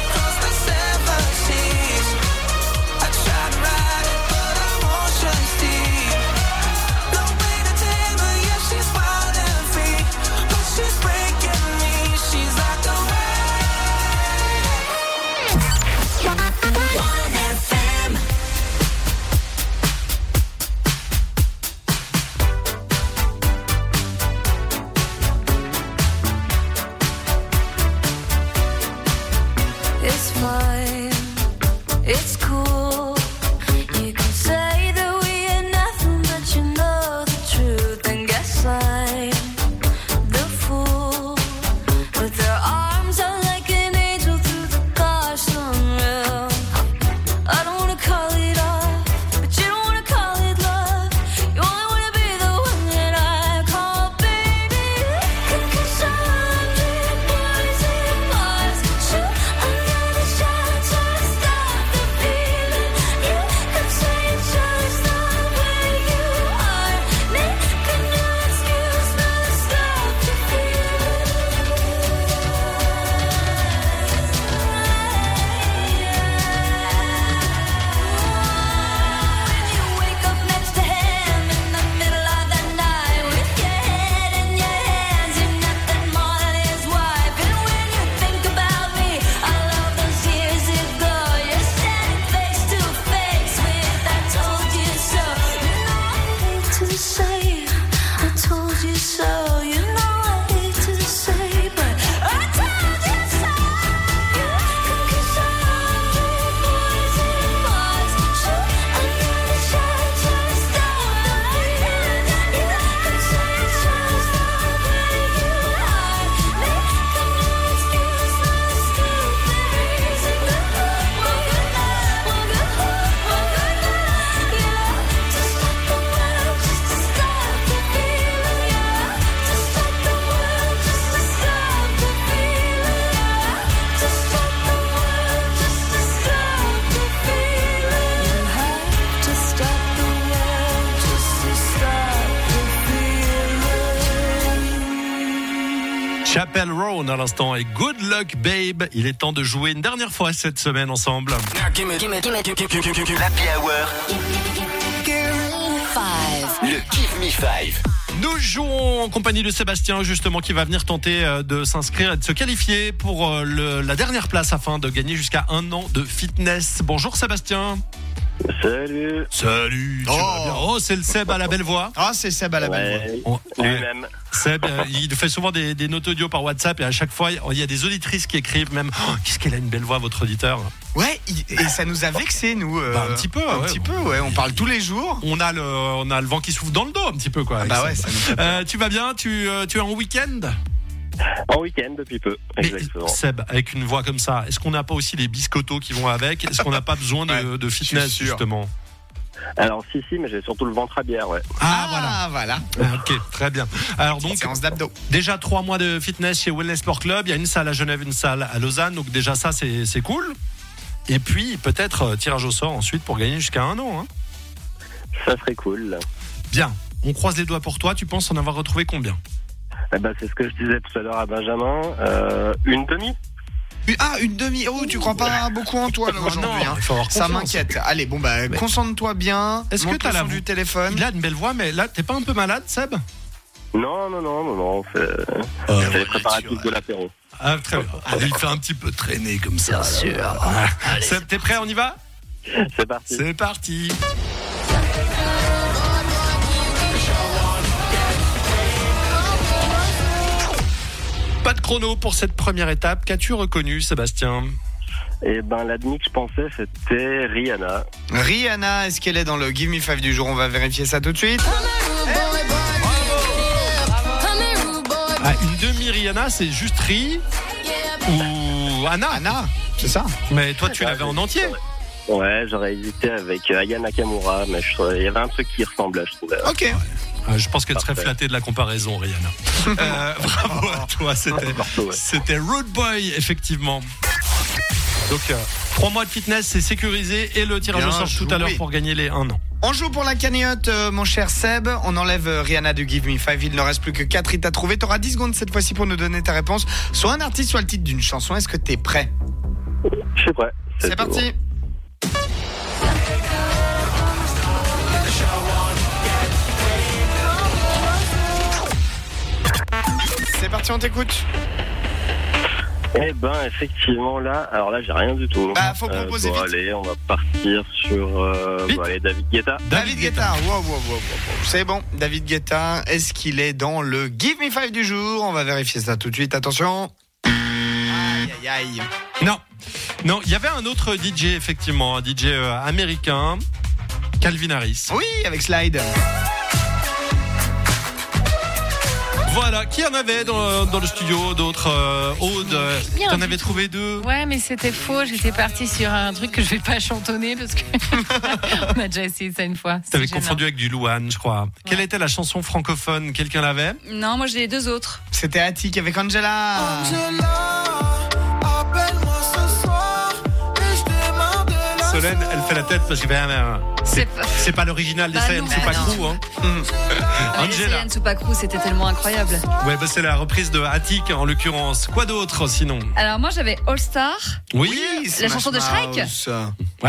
It's fine, it's cool. You can say that we are nothing, but you know the truth. And guess I'm the fool. With their arms out like an angel through the car sunroof. I don't wanna call it off, but you don't wanna call it love. You only wanna be the one that I call baby. Cause I'm dreaming boys and bars. Shoot another shot to stop the feeling. You could say it's just the way you are. Make a new excuse not to stop the feeling. When you wake up next to him in the middle of the night with your head in your hands, you're nothing more than his wife. And when you think about me, all of those years ago, you're standing face to face with I told you so. You know I hate to say I told you so. You know I hate to say, but I told you so. Cause I'm dreaming boys and bars. Shoot another shot to stop the feeling. You could say it's just the way you are. Make a new excuse not to stop the reason. One good night, one good hope, one good night, yeah. To stop the world, just to stop the feeling, yeah. To stop the world, just to stop the feeling, yeah. To stop the world, just to stop the feeling. You have to stop the world just to stop the feeling. Chapel Roan à l'instant et Good Luck Babe. Il est temps de jouer une dernière fois cette semaine ensemble. L'Happy Hour. Le Give Me Five. Nous jouons en compagnie de Sébastien justement qui va venir tenter euh, de s'inscrire et de se qualifier pour euh, le- la dernière place afin de gagner jusqu'à un an de fitness. Bonjour Sébastien. Salut. Salut. Tu vas bien Oh, c'est le Seb à la belle voix. Ah, c'est Seb à la belle voix. Lui-même. Seb, euh, il fait souvent des, des notes audio par WhatsApp et à chaque fois, il y a des auditrices qui écrivent même oh, qu'est-ce qu'elle a une belle voix, votre auditeur. Ouais, il- et ça nous a vexé nous. euh, Bah, un petit peu, un ouais. petit peu, ouais. On parle tous les jours. On a le, on a le vent qui souffle dans le dos un petit peu quoi. avec bah ouais, Seb. ça nous fait Euh, tu vas bien tu, euh, tu es en week-end En week-end depuis peu, exactement. Seb, avec une voix comme ça, est-ce qu'on n'a pas aussi les biscottos qui vont avec? Est-ce qu'on n'a pas besoin de, de fitness sûr. justement? Alors si si, mais j'ai surtout le ventre à bière, ouais. Ah, voilà. Ah, ok, très bien. Alors donc, séance d'abdos. Déjà trois mois de fitness chez Wellness Sport Club. Il y a une salle à Genève, une salle à Lausanne. Donc déjà ça, c'est c'est cool. Et puis peut-être euh, tirage au sort ensuite pour gagner jusqu'à un an. Hein. Ça serait cool. Bien. On croise les doigts pour toi. Tu penses en avoir retrouvé combien? Eh ben, c'est ce que je disais tout à l'heure à Benjamin. Euh, une demi. Ah, une demi. Oh, tu crois pas beaucoup en toi là, Oh, aujourd'hui. non, hein. il faut avoir Ça confiance. m'inquiète. Allez, bon bah, Mais- concentre-toi bien. Est-ce que monte t'as le la son du téléphone? Il a une belle voix, mais là, t'es pas un peu malade, Seb? Non, non, non, non, non. C'est, Oh, c'est les préparatifs de l'apéro. Ah, très bien. Allez, il fait un petit peu traîner comme ça. Bien sûr. Seb, t'es prêt? On y va? C'est parti. C'est parti. Pas de chrono pour cette première étape. Qu'as-tu reconnu, Sébastien? Et ben, l'admi que je pensais, c'était Rihanna. Rihanna, est-ce qu'elle est dans le Give Me Five du jour? On va vérifier ça tout de suite. Ah, une demi Rihanna, c'est juste Ri ou Anna? Anna, c'est ça. Mais toi, tu l'avais en entier. Ouais, j'aurais hésité avec euh, Aya Nakamura, mais je trouvais- il y avait un truc qui ressemblait, je trouvais. Ok. Euh, je pense qu'elle serait Parfait. flattée de la comparaison, Rihanna. Euh, bravo à toi, c'était, c'était Rude Boy, effectivement. Donc, euh, trois mois de fitness, c'est sécurisé et le tirage Bien au sort tout à joué. l'heure pour gagner les un an. On joue pour la cagnotte, euh, mon cher Seb. On enlève euh, Rihanna du Give Me Five. Il ne reste plus que quatre hits à trouver. Tu auras dix secondes cette fois-ci pour nous donner ta réponse. Soit un artiste, soit le titre d'une chanson. Est-ce que t'es prêt? Je suis prêt. C'est parti. C'est parti, on t'écoute. Eh ben, effectivement, là, alors là, j'ai rien du tout. Bah, faut proposer bon, vite. allez, on va partir sur, euh, Vite. bon, allez, David Guetta. David Guetta. Wow, wow, wow, wow, wow. C'est bon. David Guetta. Est-ce qu'il est dans le Give Me Five du jour? On va vérifier ça tout de suite. Attention. Aïe, aïe, aïe. Non. Non, il y avait un autre D J, effectivement, un D J euh, américain, Calvin Harris. Oui, avec Slide. Voilà, qui en avait dans, dans le studio d'autres euh, Aude, euh, Bien, t'en avais trouvé deux. Ouais, mais c'était faux. J'étais partie sur un truc que je vais pas chantonner parce que on a déjà essayé ça une fois. T'avais confondu avec du Louane, je crois. Ouais. Quelle était la chanson francophone? Quelqu'un l'avait? Non, moi j'ai les deux autres. C'était Attic avec Angela. Angela, appelle-moi ce soir et je démarre de la Solène, elle fait la tête parce que euh, c'est, c'est pas l'original des Bah Sayan non. Supacrou. Hein. Mmh. Angela. Les Supacrou, c'était tellement incroyable. Ouais, bah c'est la reprise de Attic en l'occurrence. Quoi d'autre sinon? Alors moi j'avais All Star. Oui, la Smash chanson de Shrek. Ouais.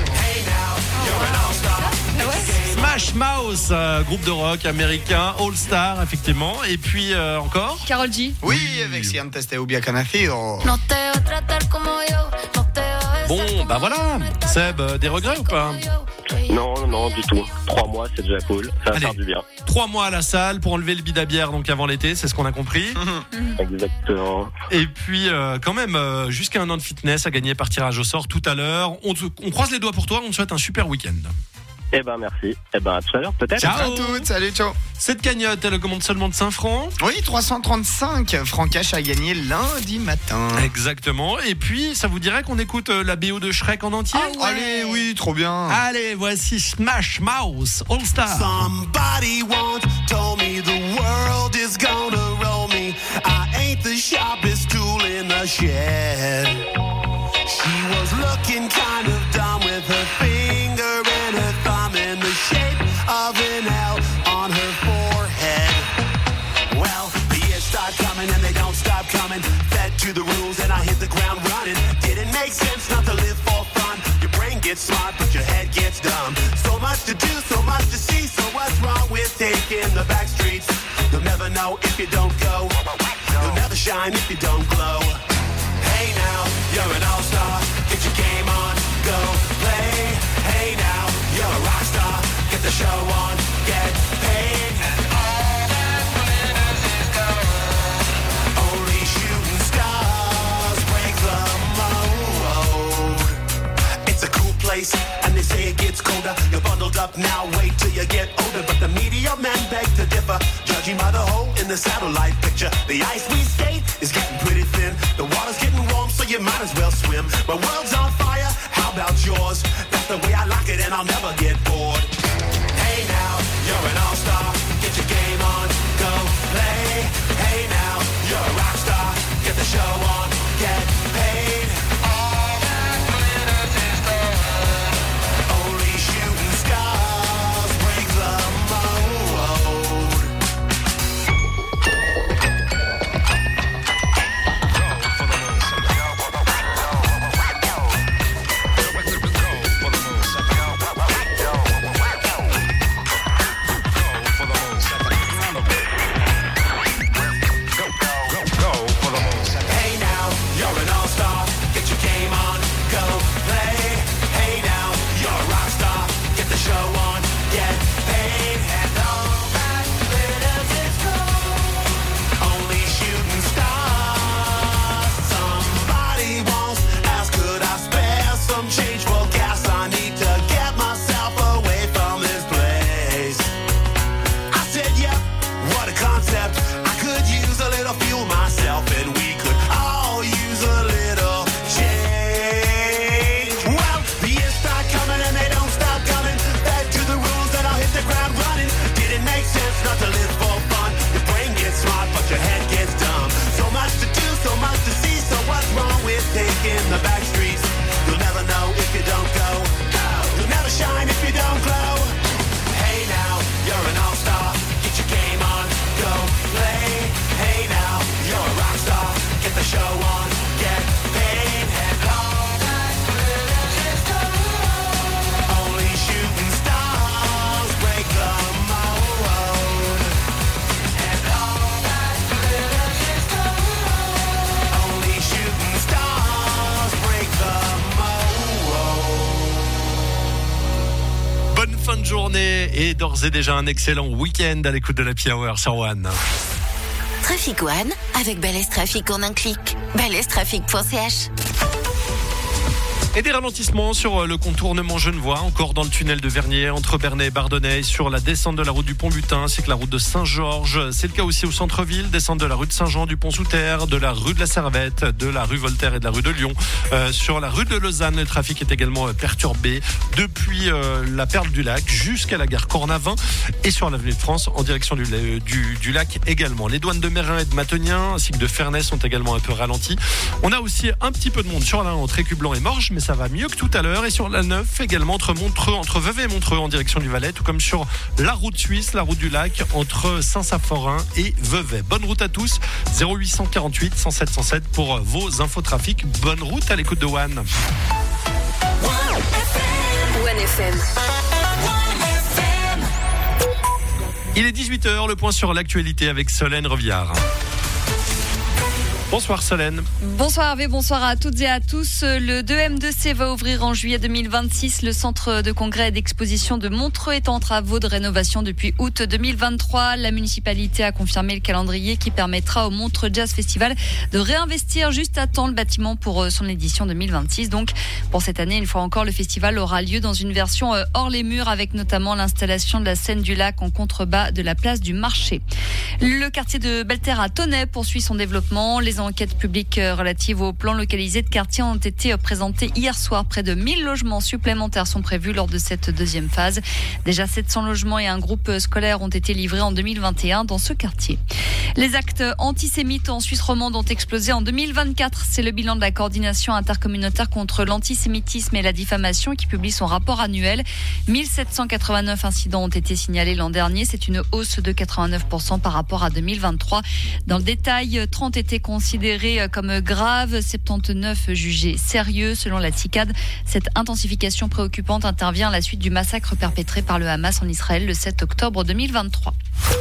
Ah ouais. Smash Mouth, euh, groupe de rock américain, All Star effectivement. Et puis euh, encore Karol G. Oui, avec Si antes te hubiera conocido. Bon, bah voilà. Seb, euh, des regrets ou pas? Non, non, non, du tout. Trois mois, c'est déjà cool. Ça va Allez. faire du bien. Trois mois à la salle pour enlever le bide à bière donc avant l'été, c'est ce qu'on a compris. Exactement. Et puis euh, quand même euh, jusqu'à un an de fitness à gagner par tirage au sort tout à l'heure. On, te, on croise les doigts pour toi, on te souhaite un super week-end. Eh ben merci. Eh ben à tout à l'heure peut-être. Ciao. À toutes, salut, ciao. Cette cagnotte, elle commande seulement de cinq francs. Oui, trois cent trente-cinq francs cash à gagner lundi matin. Exactement. Et puis, ça vous dirait qu'on écoute euh, la B O de Shrek en entier? Oh, ouais. Allez, oui, trop bien. Allez, voici Smash Mouth All Star. Somebody once told me the world is gonna roll me. I ain't the sharpest tool in the shed. She was looking kind of dumb with her finger and her thumb in the shape of an L on her forehead. Well, the years start coming and they don't stop coming. Fed to the rules and I hit the ground running. Didn't make sense not to live for fun. Your brain gets smart but your head gets dumb. So much to do, so much to see. So what's wrong with taking the back streets? You'll never know if you don't go. You'll never shine if you don't glow. Hey now, you're an all-star. Get your game on, go play. Hey now, you're a rock star. Get the show on, get paid. And all that glitters is gold. Only shooting stars break the mold. It's a cool place, and they say it gets colder. You're bundled up now, wait till you get older. But the media men beg to differ, judging by the hole in the satellite picture. The ice we skate is getting pretty thin. The water's getting warm, so you might as well swim. My world's on fire, how about yours? That's the way I like it, and I'll never get bored. Hey now, you're an all-star. Get your game on, go play. Hey now, you're a rock star. Get the show on, get paid. All that glitters is gold. Only shooting stars break the mold. Hey now, you're an all-star. Get your game on, go play. Hey now, you're a rock star. Get the show on, get paid. And all that glitters is gold. Only shooting stars. Somebody once asked, could I spare some change for gas? I need to get myself away from this place. I said, yep, what a concept. I could use a little fuel myself, and we could all use a little change. Well, the years start coming and they don't stop coming. Back to the rules and I'll hit the ground running. Didn't make sense not to live for fun. Your brain gets smart, but your head gets dumb. So much to do, so much to see. So what's wrong with taking the back streets? You'll never know if you don't go. You'll never shine if you don't glow. Hey now, you're an all-star. Get your game on, go play. Hey now, you're a rock star. Get the show on, get paid. And all that glitters is gold. Only shooting stars break the mold. And all that glitters is gold. Only shooting stars break the mold. Bonne fin de journée et d'ores et déjà un excellent week-end à l'écoute de la Happy Hour sur One. Trafic One avec Balès Trafic en un clic. balès trafic point c h. Et des ralentissements sur le contournement Genevois, encore dans le tunnel de Vernier, entre Bernay et Bardonnay, sur la descente de la route du Pont-Butin, ainsi que la route de Saint-Georges. C'est le cas aussi au centre-ville, descente de la rue de Saint-Jean, du Pont-sous-Terre, de la rue de la Servette, de la rue Voltaire et de la rue de Lyon. Euh, sur la rue de Lausanne, le trafic est également perturbé depuis euh, la Perle du Lac jusqu'à la gare Cornavin et sur l'avenue de France en direction du, du, du lac également. Les douanes de Mérin et de Matonien ainsi que de Ferney sont également un peu ralenties. On a aussi un petit peu de monde sur la un entre Écublanc et Morges, mais ça va mieux que tout à l'heure. Et sur la neuf également entre Montreux, entre Vevey et Montreux en direction du Valais, tout comme sur la route suisse, la route du lac entre Saint-Saphorin et Vevey. Bonne route à tous. zéro huit cent quarante-huit cent sept cent sept pour vos infos trafic. Bonne route à l'écoute de One. One F M. Il est dix-huit heures, le point sur l'actualité avec Solène Reviard. Bonsoir Solène. Bonsoir Hervé, bonsoir à toutes et à tous. Le deux M deux C va ouvrir en juillet deux mille vingt-six. Le centre de congrès et d'exposition de Montreux est en travaux de rénovation depuis août deux mille vingt-trois. La municipalité a confirmé le calendrier qui permettra au Montreux Jazz Festival de réinvestir juste à temps le bâtiment pour son édition deux mille vingt-six. Donc pour cette année, une fois encore, le festival aura lieu dans une version hors les murs avec notamment l'installation de la scène du lac en contrebas de la place du marché. Le quartier de Belterre à Tonnet poursuit son développement. Les enquêtes publiques relatives au plan localisé de quartier ont été présentées hier soir. Près de mille logements supplémentaires sont prévus lors de cette deuxième phase. Déjà sept cents logements et un groupe scolaire ont été livrés en deux mille vingt et un dans ce quartier. Les actes antisémites en Suisse romande ont explosé en deux mille vingt-quatre. C'est le bilan de la coordination intercommunautaire contre l'antisémitisme et la diffamation qui publie son rapport annuel. mille sept cent quatre-vingt-neuf incidents ont été signalés l'an dernier. C'est une hausse de quatre-vingt-neuf pour cent par rapport à deux mille vingt-trois. Dans le détail, trente étaient considérés comme graves, soixante-dix-neuf jugés sérieux. Selon la T I C A D, cette intensification préoccupante intervient à la suite du massacre perpétré par le Hamas en Israël le sept octobre deux mille vingt-trois.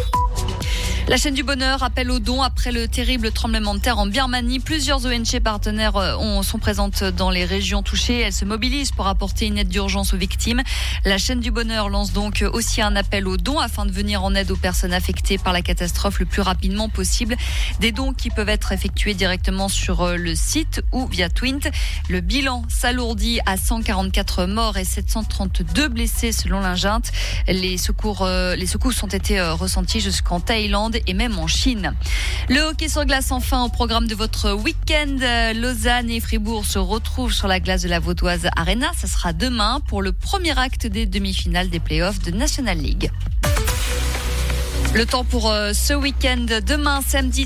La chaîne du bonheur appelle aux dons après le terrible tremblement de terre en Birmanie. Plusieurs O N G partenaires ont, sont présentes dans les régions touchées. Elles se mobilisent pour apporter une aide d'urgence aux victimes. La chaîne du bonheur lance donc aussi un appel aux dons afin de venir en aide aux personnes affectées par la catastrophe le plus rapidement possible. Des dons qui peuvent être effectués directement sur le site ou via Twint. Le bilan s'alourdit à cent quarante-quatre morts et sept cent trente-deux blessés selon l'Injinte. Les secours, les secousses ont été ressentis jusqu'en Thaïlande et même en Chine. Le hockey sur glace enfin au programme de votre week-end. Lausanne et Fribourg se retrouvent sur la glace de la Vaudoise Arena. Ça sera demain pour le premier acte des demi-finales des playoffs de National League. Le temps pour ce week-end. Demain, samedi.